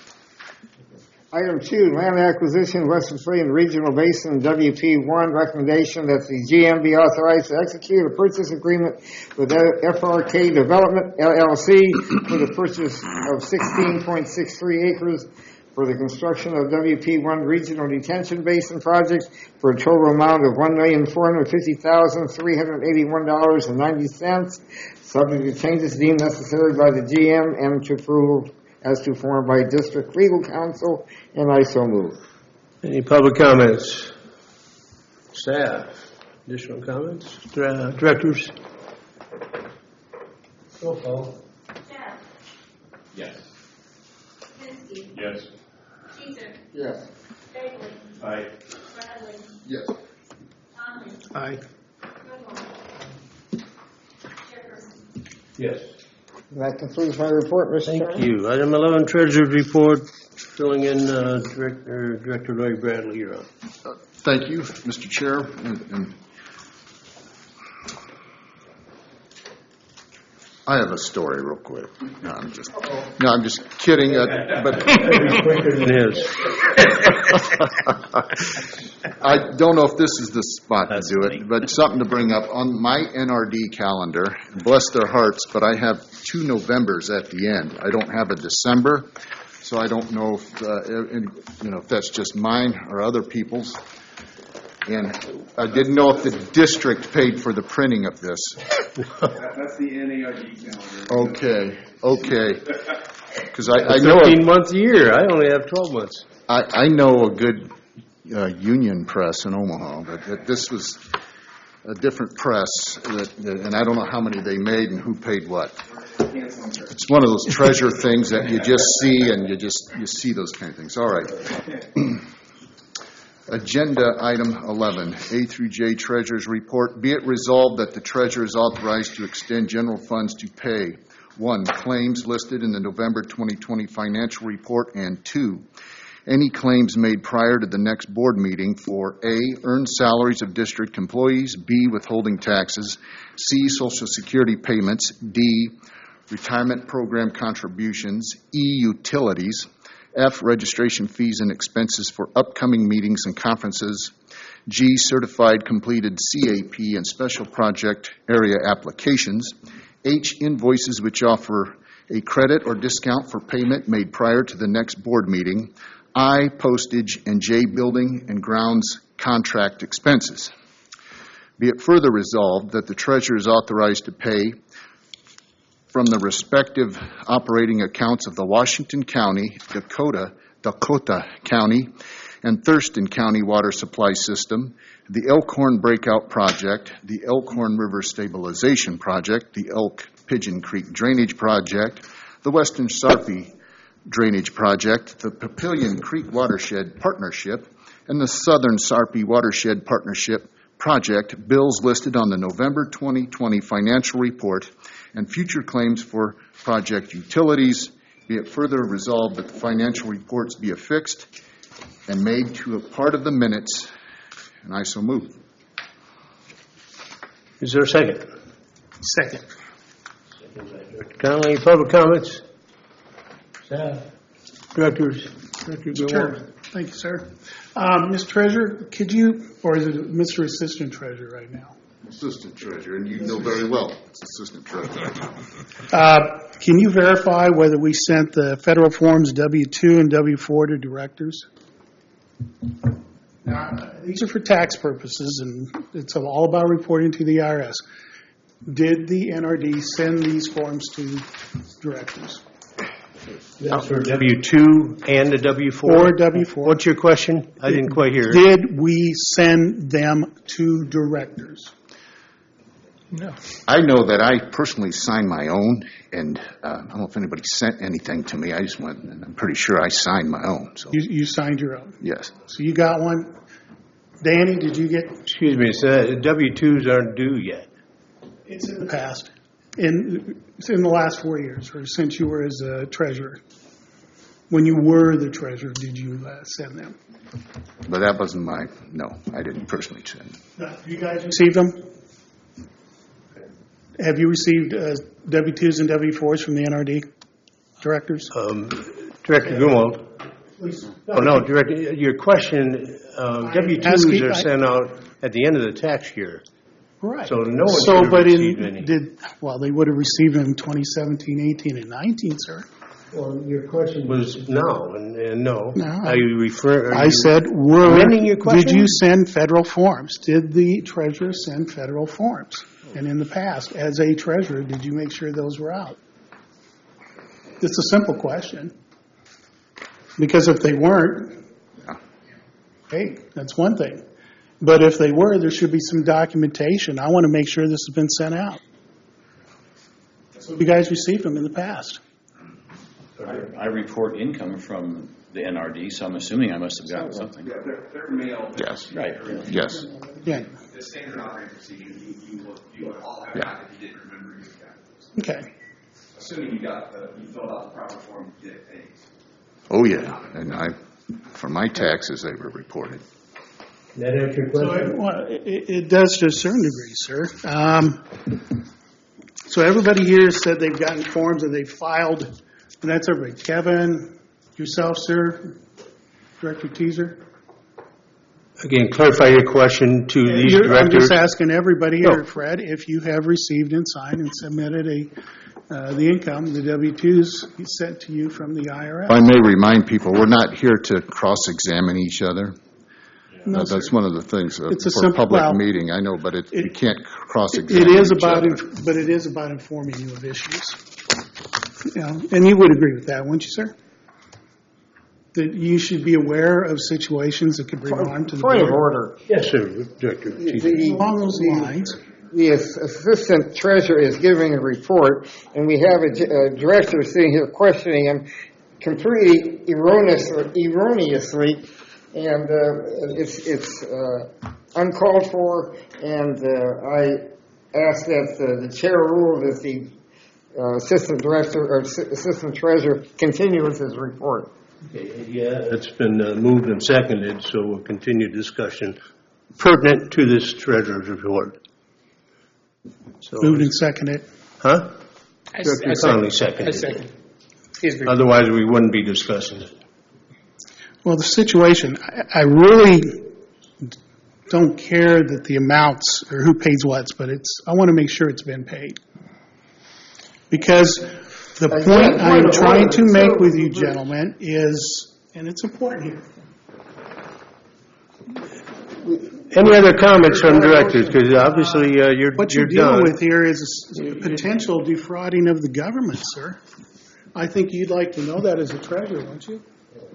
Speaker 5: Item two, land acquisition, West Australian Regional Basin, W P one, recommendation that the G M be authorized to execute a purchase agreement with F R K Development, L L C, for the purchase of sixteen point six three acres for the construction of W P one Regional Detention Basin project for a total amount of one million four hundred fifty thousand three hundred eighty-one dollars and ninety cents, subject to changes deemed necessary by the G M and to approval as to form by District Legal Counsel, and I so move.
Speaker 1: Any public comments? Staff, additional comments? Dir- Directors? Roll call.
Speaker 3: Jeff?
Speaker 13: Yes.
Speaker 3: Kinsey?
Speaker 13: Yes.
Speaker 3: Cheezer?
Speaker 5: Yes.
Speaker 3: Bailey?
Speaker 13: Aye.
Speaker 3: Bradley?
Speaker 2: Yes.
Speaker 3: Conlon?
Speaker 10: Aye.
Speaker 3: Bidwell? Jefferson?
Speaker 1: Yes.
Speaker 5: And that concludes my report, Mister
Speaker 1: Thank
Speaker 5: Chairman.
Speaker 1: you. Item eleven, Treasurer's Report, filling in uh, Director Director Lloyd Bradley, you're on.
Speaker 2: Thank you, Mister Chair. And, and I have a story real quick. No, I'm just, no, I'm just kidding. Uh, but
Speaker 1: Quicker than his.
Speaker 2: I don't know if this is the spot to do it, but something to bring up. On my N R D calendar, bless their hearts, but I have two Novembers at the end. I don't have a December, so I don't know if, uh, you know, if that's just mine or other people's. And I didn't know if the district paid for the printing of this.
Speaker 13: That's the N A R D calendar.
Speaker 2: Okay, okay. Because I, I
Speaker 1: A
Speaker 2: know
Speaker 1: thirteen month year. I only have twelve months.
Speaker 2: I, I know a good uh, union press in Omaha, but that this was a different press, that, that, and I don't know how many they made and who paid what. It's one of those treasure things that you just see, and you just you see those kind of things. All right. Agenda item eleven, A through J Treasurer's Report. Be it resolved that the Treasurer is authorized to extend general funds to pay, one, claims listed in the November twenty twenty financial report, and two, any claims made prior to the next board meeting for A, earned salaries of district employees, B, withholding taxes, C, Social Security payments, D, retirement program contributions, E, utilities, F, registration fees and expenses for upcoming meetings and conferences, G, certified completed C A P and special project area applications, H, invoices which offer a credit or discount for payment made prior to the next board meeting, I, postage, and J, building and grounds contract expenses. Be it further resolved that the Treasurer is authorized to pay from the respective operating accounts of the Washington County, Dakota, Dakota County, and Thurston County Water Supply System, the Elkhorn Breakout Project, the Elkhorn River Stabilization Project, the Elk Pigeon Creek Drainage Project, the Western Sarpy Drainage Project, the Papillion Creek Watershed Partnership, and the Southern Sarpy Watershed Partnership Project, bills listed on the November twenty twenty financial report, and future claims for project utilities. Be it further resolved that the financial reports be affixed and made to a part of the minutes, and I so move.
Speaker 1: Is there a second?
Speaker 10: Second.
Speaker 1: Director Connolly, public comments? Staff, directors, Director
Speaker 11: Mister
Speaker 1: Gilmore.
Speaker 11: Chairman. Thank you, sir. Um, Mister Treasurer, could you, or is it Mister Assistant Treasurer right now?
Speaker 2: Assistant Treasurer, and you know very well it's Assistant Treasurer.
Speaker 11: Uh, can you verify whether we sent the federal forms W two and W four to directors? Now, these are for tax purposes, and it's all about reporting to the I R S. Did the N R D send these forms to directors?
Speaker 1: That's for W two and the W four?
Speaker 11: Or W four.
Speaker 1: What's your question? I didn't quite hear it.
Speaker 11: Did we send them to directors? No.
Speaker 2: I know that I personally signed my own, and uh, I don't know if anybody sent anything to me. I just went, and I'm pretty sure I signed my own. So
Speaker 11: You, you signed your own.
Speaker 2: yes.
Speaker 11: So you got one. Danny, did you get?
Speaker 1: Excuse me, so W twos aren't due yet.
Speaker 11: It's in the past. In, it's in the last four years, or since you were as a treasurer. When you were the treasurer, did you uh, send them?
Speaker 2: But that wasn't my, no, I didn't personally send.
Speaker 11: No. Have you guys received them? Have you received uh, W twos and W fours from the N R D directors?
Speaker 1: Um, Director Grunwald? Oh, no, Director, your question, uh, W twos
Speaker 11: asking-
Speaker 1: are
Speaker 11: I-
Speaker 1: sent out at the end of the tax year.
Speaker 11: Right.
Speaker 1: So no one
Speaker 11: So,
Speaker 1: should have
Speaker 11: but
Speaker 1: received
Speaker 11: in,
Speaker 1: any.
Speaker 11: did, well, they would have received them in twenty seventeen, eighteen, and nineteen, sir.
Speaker 1: Well, your question was no, and, and no.
Speaker 11: No.
Speaker 1: Are you refer? are
Speaker 11: I
Speaker 1: you
Speaker 11: said, were,
Speaker 1: amending your question?
Speaker 11: did you send federal forms? Did the treasurer send federal forms? And in the past, as a treasurer, did you make sure those were out? It's a simple question. Because if they weren't, hey, that's one thing. But if they were, there should be some documentation. I want to make sure this has been sent out. So you guys received them in the past.
Speaker 14: I, I report income from the N R D, so I'm assuming I must have gotten something.
Speaker 13: Yeah, they're, they're mailed.
Speaker 2: Yes.
Speaker 14: Right.
Speaker 2: Yes.
Speaker 11: Yeah.
Speaker 13: The standard operating procedure, you, you will, you will all have
Speaker 2: Yeah.
Speaker 13: got if you didn't remember you got those.
Speaker 11: Okay.
Speaker 13: Assuming you got the, you filled out the proper form, you did it paid.
Speaker 2: Oh, yeah, and I, for my taxes, they were reported.
Speaker 1: That answer your
Speaker 11: So
Speaker 1: question?
Speaker 11: it, well, it, it does to a certain degree, sir. Um, so everybody here said they've gotten forms and they've filed, and that's everybody. Kevin, yourself, sir, Director Teaser.
Speaker 1: Again, clarify your question to these
Speaker 11: You're- I'm
Speaker 1: directors.
Speaker 11: just asking everybody
Speaker 1: No.
Speaker 11: here, Fred, if you have received and signed and submitted a uh, the income, the W twos sent to you from the I R S.
Speaker 2: If I may remind people, we're not here to cross-examine each other.
Speaker 11: No,
Speaker 2: Uh, That's
Speaker 11: sir.
Speaker 2: one of the things uh,
Speaker 11: It's a
Speaker 2: for a
Speaker 11: simple-
Speaker 2: public
Speaker 11: well,
Speaker 2: meeting, I know, but it, you
Speaker 11: it-
Speaker 2: can't
Speaker 11: It
Speaker 2: cross-examine
Speaker 11: is
Speaker 2: each
Speaker 11: about,
Speaker 2: other.
Speaker 11: inf- but it is about informing you of issues. You know, and you would agree with that, wouldn't you, sir? That you should be aware of situations that could bring harm to the
Speaker 5: Point of
Speaker 11: board.
Speaker 5: order.
Speaker 1: Yes, sir, Director.
Speaker 5: The-
Speaker 11: Along those lines,
Speaker 5: The assistant treasurer is giving a report, and we have a, a director sitting here questioning him completely erroneous, erroneously, and uh, it's, it's uh, uncalled for, and uh, I ask that uh, the chair rule that the uh, assistant director or assi- assistant treasurer continue with his report.
Speaker 1: Okay, yeah, it's been uh, moved and seconded, so we'll continue discussion pertinent to this treasurer's report. So,
Speaker 11: moved and seconded.
Speaker 1: huh?
Speaker 10: I
Speaker 1: Director
Speaker 10: second.
Speaker 1: Conley seconded.
Speaker 10: I second. His report.
Speaker 1: Otherwise, we wouldn't be discussing it.
Speaker 11: Well, the situation, I, I really don't care that the amounts or who pays what, but it's, I want to make sure it's been paid. Because the
Speaker 5: Again,
Speaker 11: point I
Speaker 5: point
Speaker 11: am
Speaker 5: of
Speaker 11: trying
Speaker 5: order,
Speaker 11: to make
Speaker 5: sir.
Speaker 11: with you, gentlemen, is, and it's important here,
Speaker 1: Any other comments from directors? Because obviously, uh, you're,
Speaker 11: what
Speaker 1: you're
Speaker 11: you're dealing
Speaker 1: done.
Speaker 11: with here is potential defrauding of the government, sir. I think you'd like to know that as a treasurer, wouldn't you?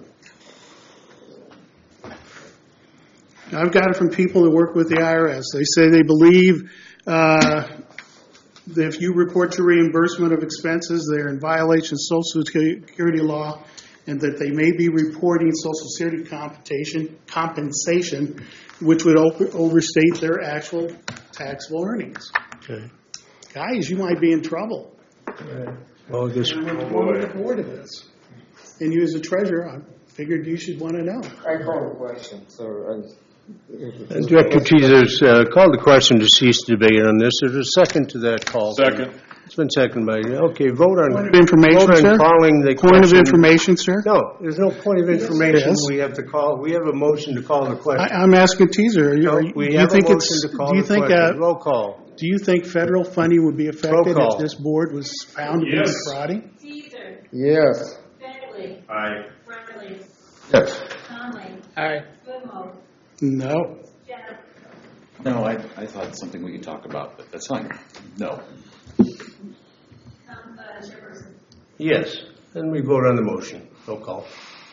Speaker 11: I've got it from people that work with the I R S. They say they believe uh, that if you report your reimbursement of expenses, they're in violation of Social Security law, and that they may be reporting Social Security compensation, compensation which would over- overstate their actual taxable earnings.
Speaker 1: Okay.
Speaker 11: Guys, you might be in trouble.
Speaker 1: Well, this,
Speaker 11: I'm on the board of this. And you as a treasurer, I figured you should want to know.
Speaker 5: I call the question, so I.
Speaker 1: Uh, Director Teasers uh, called the question to cease debate on this. There's a second to that call.
Speaker 9: Second.
Speaker 1: It's been seconded by, okay, vote on.
Speaker 11: Point of information,
Speaker 1: vote on
Speaker 11: sir?
Speaker 1: calling the
Speaker 11: Point of
Speaker 1: question.
Speaker 11: information, sir?
Speaker 1: No, there's no point of information.
Speaker 11: Yes.
Speaker 1: We have to call, we have a motion to call the
Speaker 11: I,
Speaker 1: question.
Speaker 11: I'm asking Teaser, are you,
Speaker 1: No,
Speaker 11: are you,
Speaker 1: we
Speaker 11: do you
Speaker 1: have a
Speaker 11: think
Speaker 1: motion
Speaker 11: it's,
Speaker 1: to call
Speaker 11: do you
Speaker 1: the
Speaker 11: think,
Speaker 1: question.
Speaker 11: uh,
Speaker 1: Roll call.
Speaker 11: do you think federal funding would be affected
Speaker 1: call.
Speaker 11: if this board was found to be
Speaker 9: Yes.
Speaker 11: defrauding?
Speaker 3: Teaser,
Speaker 5: Yes.
Speaker 3: Bailey,
Speaker 9: Aye.
Speaker 3: Riley,
Speaker 2: Yes.
Speaker 3: Conley,
Speaker 10: Aye.
Speaker 3: Goodmo,
Speaker 11: No.
Speaker 3: Jeff,
Speaker 14: No, I, I thought something we could talk about, but that's fine. No.
Speaker 3: um, uh, Chairperson.
Speaker 1: Yes, then we vote on the motion. Roll call.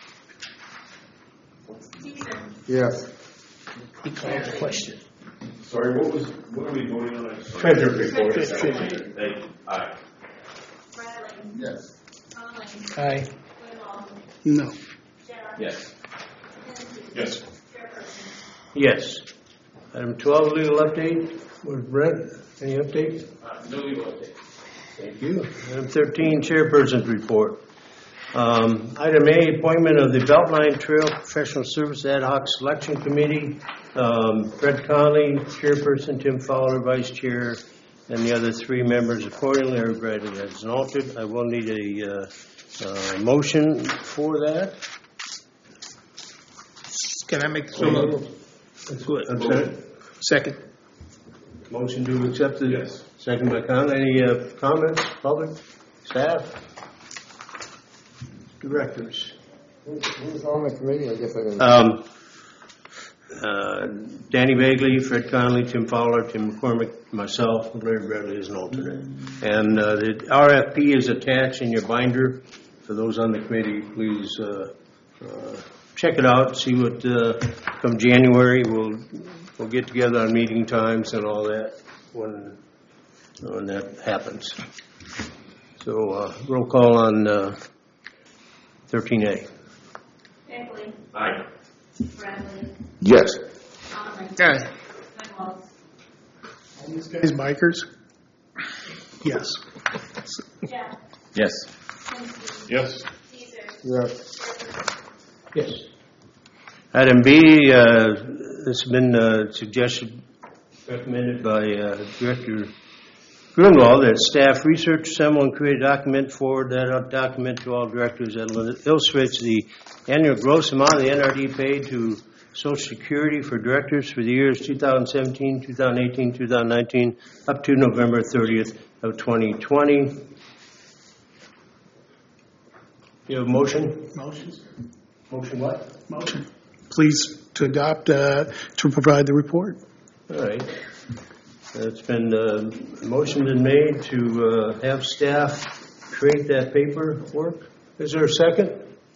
Speaker 3: Teaser,
Speaker 5: Yes.
Speaker 10: He called the question.
Speaker 13: Sorry, what was, what are we voting on?
Speaker 1: Treasurer report.
Speaker 3: Treasurer.
Speaker 13: Thank you. Aye.
Speaker 3: Riley,
Speaker 5: Yes.
Speaker 3: Conley,
Speaker 10: Aye.
Speaker 3: Goodmo,
Speaker 11: No.
Speaker 3: Jeff.
Speaker 13: Yes.
Speaker 3: Lindsey,
Speaker 9: Yes.
Speaker 3: Chairperson.
Speaker 1: Yes. Item twelve, legal update. With Brent, any update?
Speaker 13: Uh, no legal update.
Speaker 1: Thank you. Item thirteen, chairperson's report. Um, Item A, appointment of the Beltline Trail Professional Service Ad Hoc Selection Committee. Um, Fred Conley, chairperson, Tim Fowler, vice chair, and the other three members accordingly are granted as an alternate. I will need a uh, uh, motion for that.
Speaker 10: Can I make the so moved?
Speaker 1: I'm sorry?
Speaker 10: Second.
Speaker 1: Motion to accept it? Yes. Second by Conley. Any uh, comments, public, staff, directors?
Speaker 5: Who's on the committee? I guess I didn't.
Speaker 1: Um, uh, Danny Bagley, Fred Conley, Tim Fowler, Tim McCormick, myself, Larry Bradley is an alternate. And uh, the R F P is attached in your binder. For those on the committee, please uh, uh, check it out. See what uh, come January we'll we'll get together on meeting times and all that when when that happens. So uh, roll call on uh, thirteen A.
Speaker 3: Bagley.
Speaker 1: Aye.
Speaker 3: Bradley.
Speaker 2: Yes.
Speaker 3: Conley.
Speaker 10: Aye.
Speaker 3: Penwell.
Speaker 11: All these guys bikers? Yes.
Speaker 3: Jeff.
Speaker 14: Yes.
Speaker 3: Kinsey.
Speaker 6: Yes.
Speaker 3: Caesar.
Speaker 5: Yeah.
Speaker 1: Yes. Item B, uh, this has been uh, suggested, recommended by uh, Director Grunwald that staff research, assemble, and create a document, forward that document to all directors that illustrates the annual gross amount of the N R D paid to Social Security for directors for the years two thousand seventeen, two thousand eighteen, two thousand nineteen, up to November thirtieth of twenty twenty. You have a motion?
Speaker 11: Motion.
Speaker 1: Motion what?
Speaker 11: Motion. Please to adopt, uh, to provide the report.
Speaker 1: All right. It's been, uh, a motion been made to uh, have staff create that paperwork. Is there a second?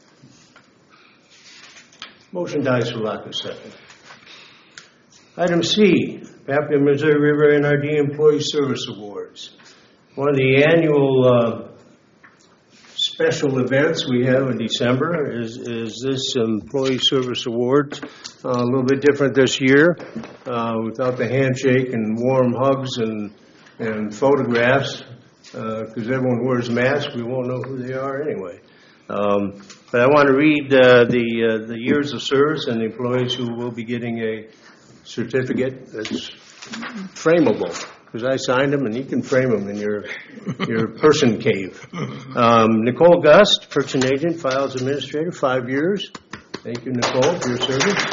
Speaker 1: Motion dies for lack of second. Item C, Papio Missouri River N R D Employee Service Awards. One of the annual uh, special events we have in December is, is this Employee Service Awards. Uh, a little bit different this year, uh, without the handshake and warm hugs and and photographs, because uh, everyone wears masks. We won't know who they are anyway. Um, but I want to read uh, the uh, the years of service and the employees who will be getting a certificate that's frameable. Because I signed them, and you can frame them in your your person cave. Um, Nicole Gust, Purchasing Agent, Files Administrator, five years. Thank you, Nicole, for your service.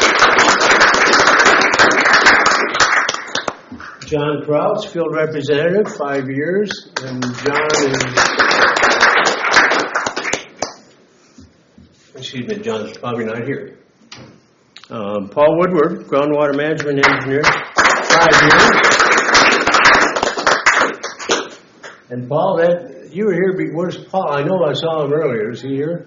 Speaker 1: John Krause, Field Representative, five years. And John is, excuse me, John's probably not here. Um, Paul Woodward, Groundwater Management Engineer, five years. And Paul, that you were here. Where's Paul? I know I saw him earlier. Is he here?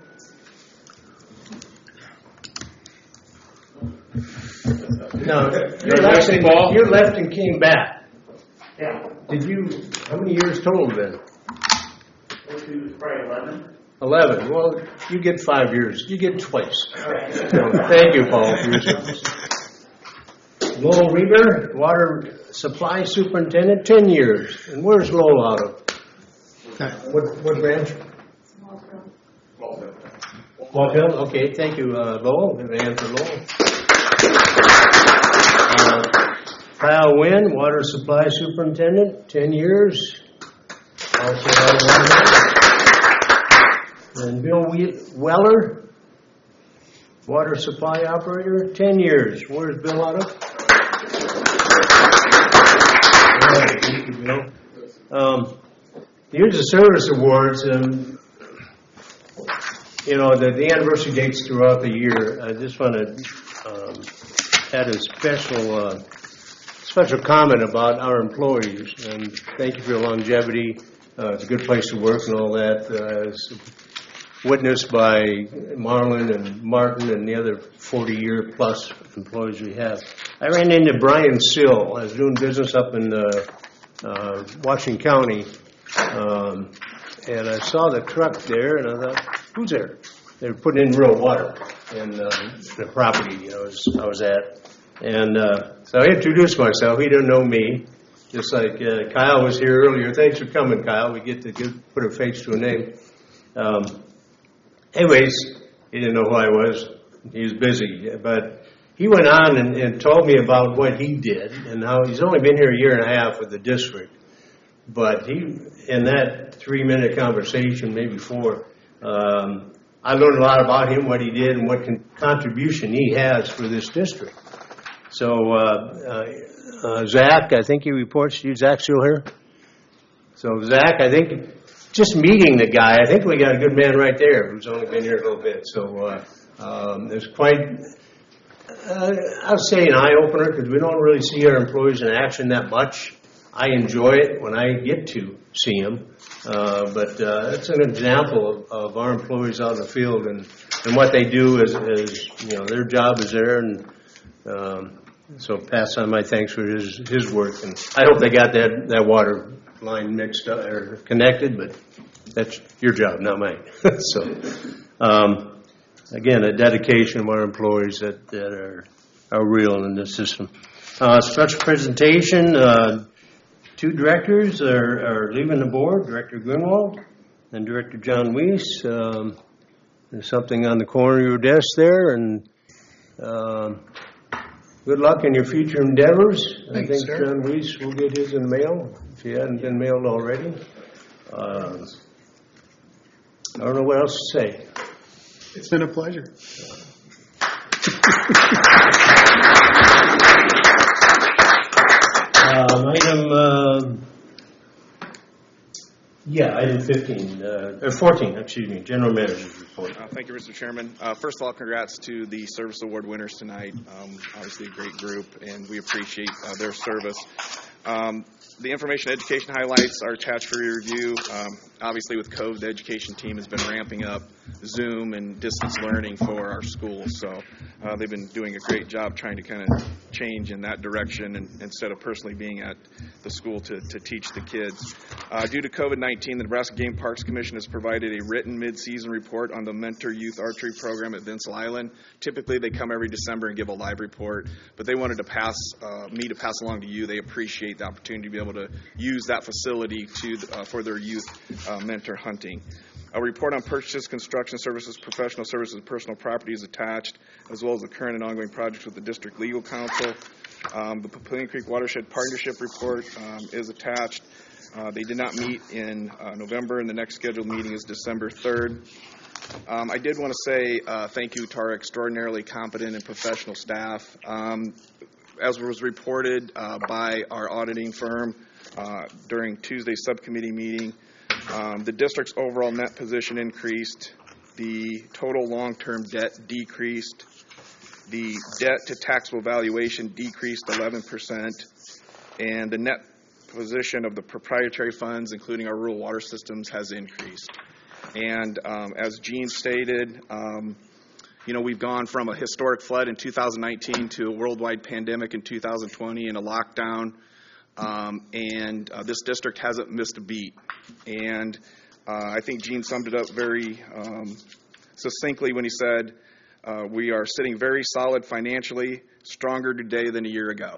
Speaker 1: No, you left, and, you left and came back. Yeah. Did you? How many years total then?
Speaker 13: Probably eleven.
Speaker 1: Eleven. Well, you get five years. You get twice. So, thank you, Paul, for your service. Lowell Reber, Water Supply Superintendent, ten years. And where's Lowell out of? What, what branch?
Speaker 3: Walter.
Speaker 1: Walthill? Okay, thank you, uh, Lowell. Give a hand for Lowell. Uh, Kyle Wynn, Water Supply Superintendent, ten years. Also out of Walthill. And Bill we- Weller, Water Supply Operator, ten years. Where's Bill out of? All right, thank you, Bill. Um, Here's the service awards. Um, you know, the, the anniversary dates throughout the year. I just want to um, add a special uh, special comment about our employees. And thank you for your longevity. Uh, it's a good place to work and all that. Uh, as witnessed by Marlon and Martin and the other forty-year plus employees we have. I ran into Brian Sill. I was doing business up in uh, uh, Washington County. Um, and I saw the truck there, and I thought, who's there? They were putting in real water in uh, the property you know, I, was, I was at. And uh, so I introduced myself. He didn't know me, just like uh, Kyle was here earlier. Thanks for coming, Kyle. We get to give, put a face to a name. Um, anyways, he didn't know who I was. He was busy. But he went on and, and told me about what he did and how he's only been here a year and a half with the district. But he, in that three-minute conversation, maybe four, um, I learned a lot about him, what he did, and what con- contribution he has for this district. So, uh, uh, uh, Zach, I think he reports to you. Zach still here? So, Zach, I think just meeting the guy, I think we got a good man right there who's only been here a little bit. So, uh, um, there's quite, uh, I'll say an eye-opener because we don't really see our employees in action that much. I enjoy it when I get to see them. Uh, but uh, it's an example of, of our employees out in the field and, and what they do is, is, you know, their job is there. And um, so pass on my thanks for his, his work. And I hope they got that, that water line mixed up or connected, but that's your job, not mine. So, um, again, a dedication of our employees that, that are, are real in this system. Uh, special presentation. Uh, Two directors are, are leaving the board, Director Grunwald and Director John Weiss. Um, there's something on the corner of your desk there, and um, good luck in your future endeavors.
Speaker 10: Thanks,
Speaker 1: I think
Speaker 10: sir.
Speaker 1: John Weiss will get his in the mail, if he hadn't been mailed already. Uh, I don't know what else to say.
Speaker 11: It's been a pleasure.
Speaker 1: Um, item, uh, yeah, item fifteen, uh, or fourteen, excuse me, General Manager's report.
Speaker 6: Uh, thank you, Mister Chairman. Uh, first of all, congrats to the Service Award winners tonight. Um, obviously a great group, and we appreciate uh, their service. Um, the information education highlights are attached for your review. Um, obviously, with COVID, the education team has been ramping up Zoom and distance learning for our schools. So uh, they've been doing a great job trying to kind of change in that direction and, instead of personally being at the school to, to teach the kids. Uh, due to COVID nineteen, the Nebraska Game Parks Commission has provided a written mid-season report on the Mentor Youth Archery Program at Vincent Island. Typically, they come every December and give a live report, but they wanted to pass uh, me to pass along to you. They appreciate the opportunity to be able to use that facility to uh, for their youth uh, mentor hunting. A report on purchases, construction services, professional services, and personal property is attached, as well as the current and ongoing projects with the District Legal Counsel. Um, the Papillion Creek Watershed Partnership Report um, is attached. Uh, they did not meet in uh, November, and the next scheduled meeting is December third. Um, I did want to say uh, thank you to our extraordinarily competent and professional staff. Um, as was reported uh, by our auditing firm uh, during Tuesday's subcommittee meeting, Um, the district's overall net position increased, the total long-term debt decreased, the debt to taxable valuation decreased eleven percent, and the net position of the proprietary funds, including our rural water systems, has increased. And um, as Gene stated, um, you know, we've gone from a historic flood in two thousand nineteen to a worldwide pandemic in two thousand twenty and a lockdown. Um, and uh, this district hasn't missed a beat. And uh, I think Gene summed it up very um, succinctly when he said, uh, we are sitting very solid financially, stronger today than a year ago.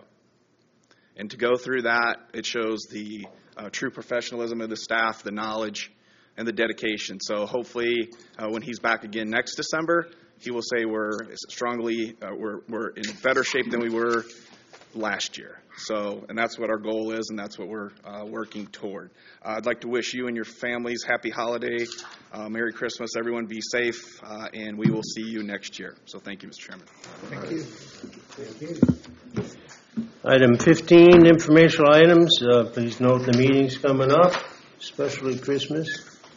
Speaker 6: And to go through that, it shows the uh, true professionalism of the staff, the knowledge, and the dedication. So hopefully uh, when he's back again next December, he will say we're strongly, uh, we're, we're in better shape than we were last year. So, and that's what our goal is, and that's what we're uh, working toward. Uh, I'd like to wish you and your families happy holiday, uh, Merry Christmas. Everyone be safe, uh, and we will see you next year. So thank you, Mister Chairman.
Speaker 10: Thank you.
Speaker 1: Thank you. Item fifteen, informational items. Uh, please note the meeting's coming up, especially Christmas.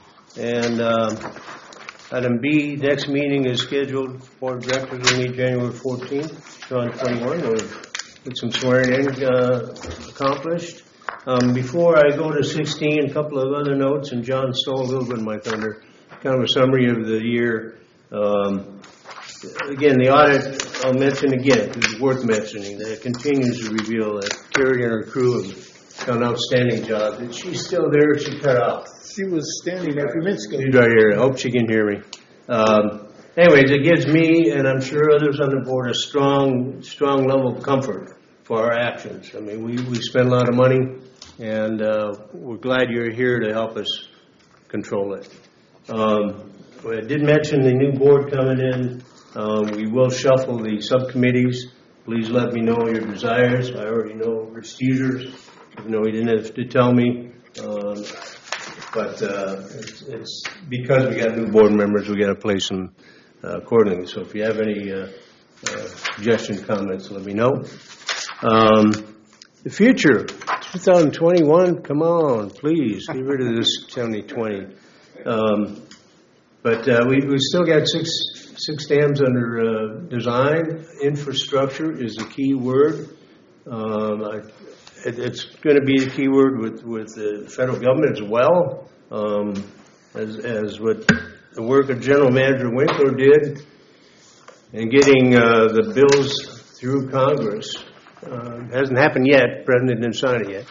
Speaker 1: And uh, item B, next meeting is scheduled for directors to meet January fourteenth, twenty twenty-one. We'll get some swearing in uh, accomplished. Um, before I go to sixteen, a couple of other notes, and John stole a little bit of my thunder, kind of a summary of the year. Um, again, the audit, I'll mention again, because it's worth mentioning, that it continues to reveal that Carrie and her crew have done an outstanding job. And she's still there, she cut out.
Speaker 10: She was standing there a few minutes ago.
Speaker 1: She's right here. I hope she can hear me. Um, anyways, it gives me, and I'm sure others on the board, a strong, strong level of comfort for our actions. I mean, we, we spend a lot of money, and uh, we're glad you're here to help us control it. Um, I did mention the new board coming in. Um, we will shuffle the subcommittees. Please let me know your desires. I already know Rich Steusers, even though he didn't have to tell me. Um, but uh, it's, it's because we got new board members, we got to place them uh, accordingly. So if you have any uh, uh, suggestion, comments, let me know. Um, the future, twenty twenty-one, come on, please, get rid of this twenty twenty. Um, but uh, we, we still got six six dams under uh, design. Infrastructure is a key word. Um, I, it, it's going to be the key word with, with the federal government as well, um, as, as what the work of General Manager Winkler did in getting uh, the bills through Congress. Uh, hasn't happened yet. President didn't sign it yet.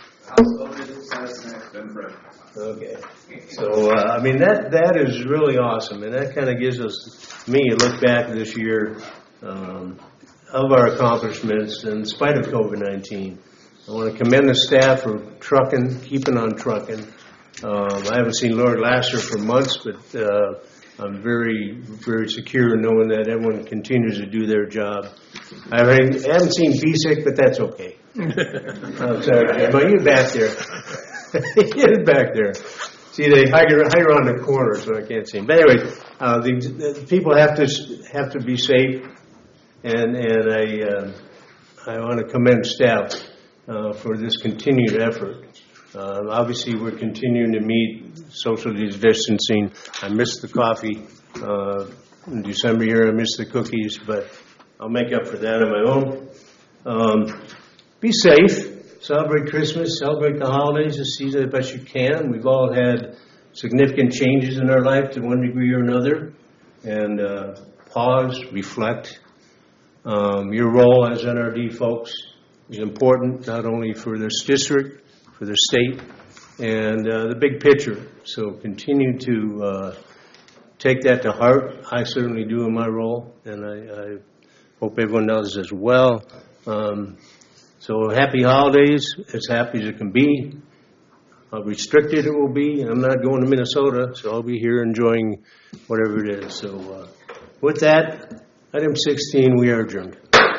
Speaker 1: Okay. So, uh, I mean, that that is really awesome, and that kind of gives us, me, a look back this year um, of our accomplishments in spite of COVID nineteen. I want to commend the staff for trucking, keeping on trucking. Um, I haven't seen Lord Lasser for months, but uh, I'm very, very secure knowing that everyone continues to do their job. I haven't, I haven't seen B S I C, but that's okay. I'm sorry, Jim. Are you back there? Get back there. See, they hide, hide around the corner, so I can't see them. But anyway, uh, the, the people have to have to be safe, and and I uh, I want to commend staff uh, for this continued effort. Uh, obviously, we're continuing to meet social distancing. I missed the coffee uh, in December here. I missed the cookies, but I'll make up for that on my own. Um, be safe. Celebrate Christmas. Celebrate the holidays this season the best you can. We've all had significant changes in our life to one degree or another. And uh, pause, reflect. Um, your role as N R D folks is important, not only for this district, for the state, and uh, the big picture. So continue to uh, take that to heart. I certainly do in my role, and I, I hope everyone does as well. Um, so happy holidays, as happy as it can be. How restricted it will be. I'm not going to Minnesota, so I'll be here enjoying whatever it is. So uh, with that, item sixteen, we are adjourned.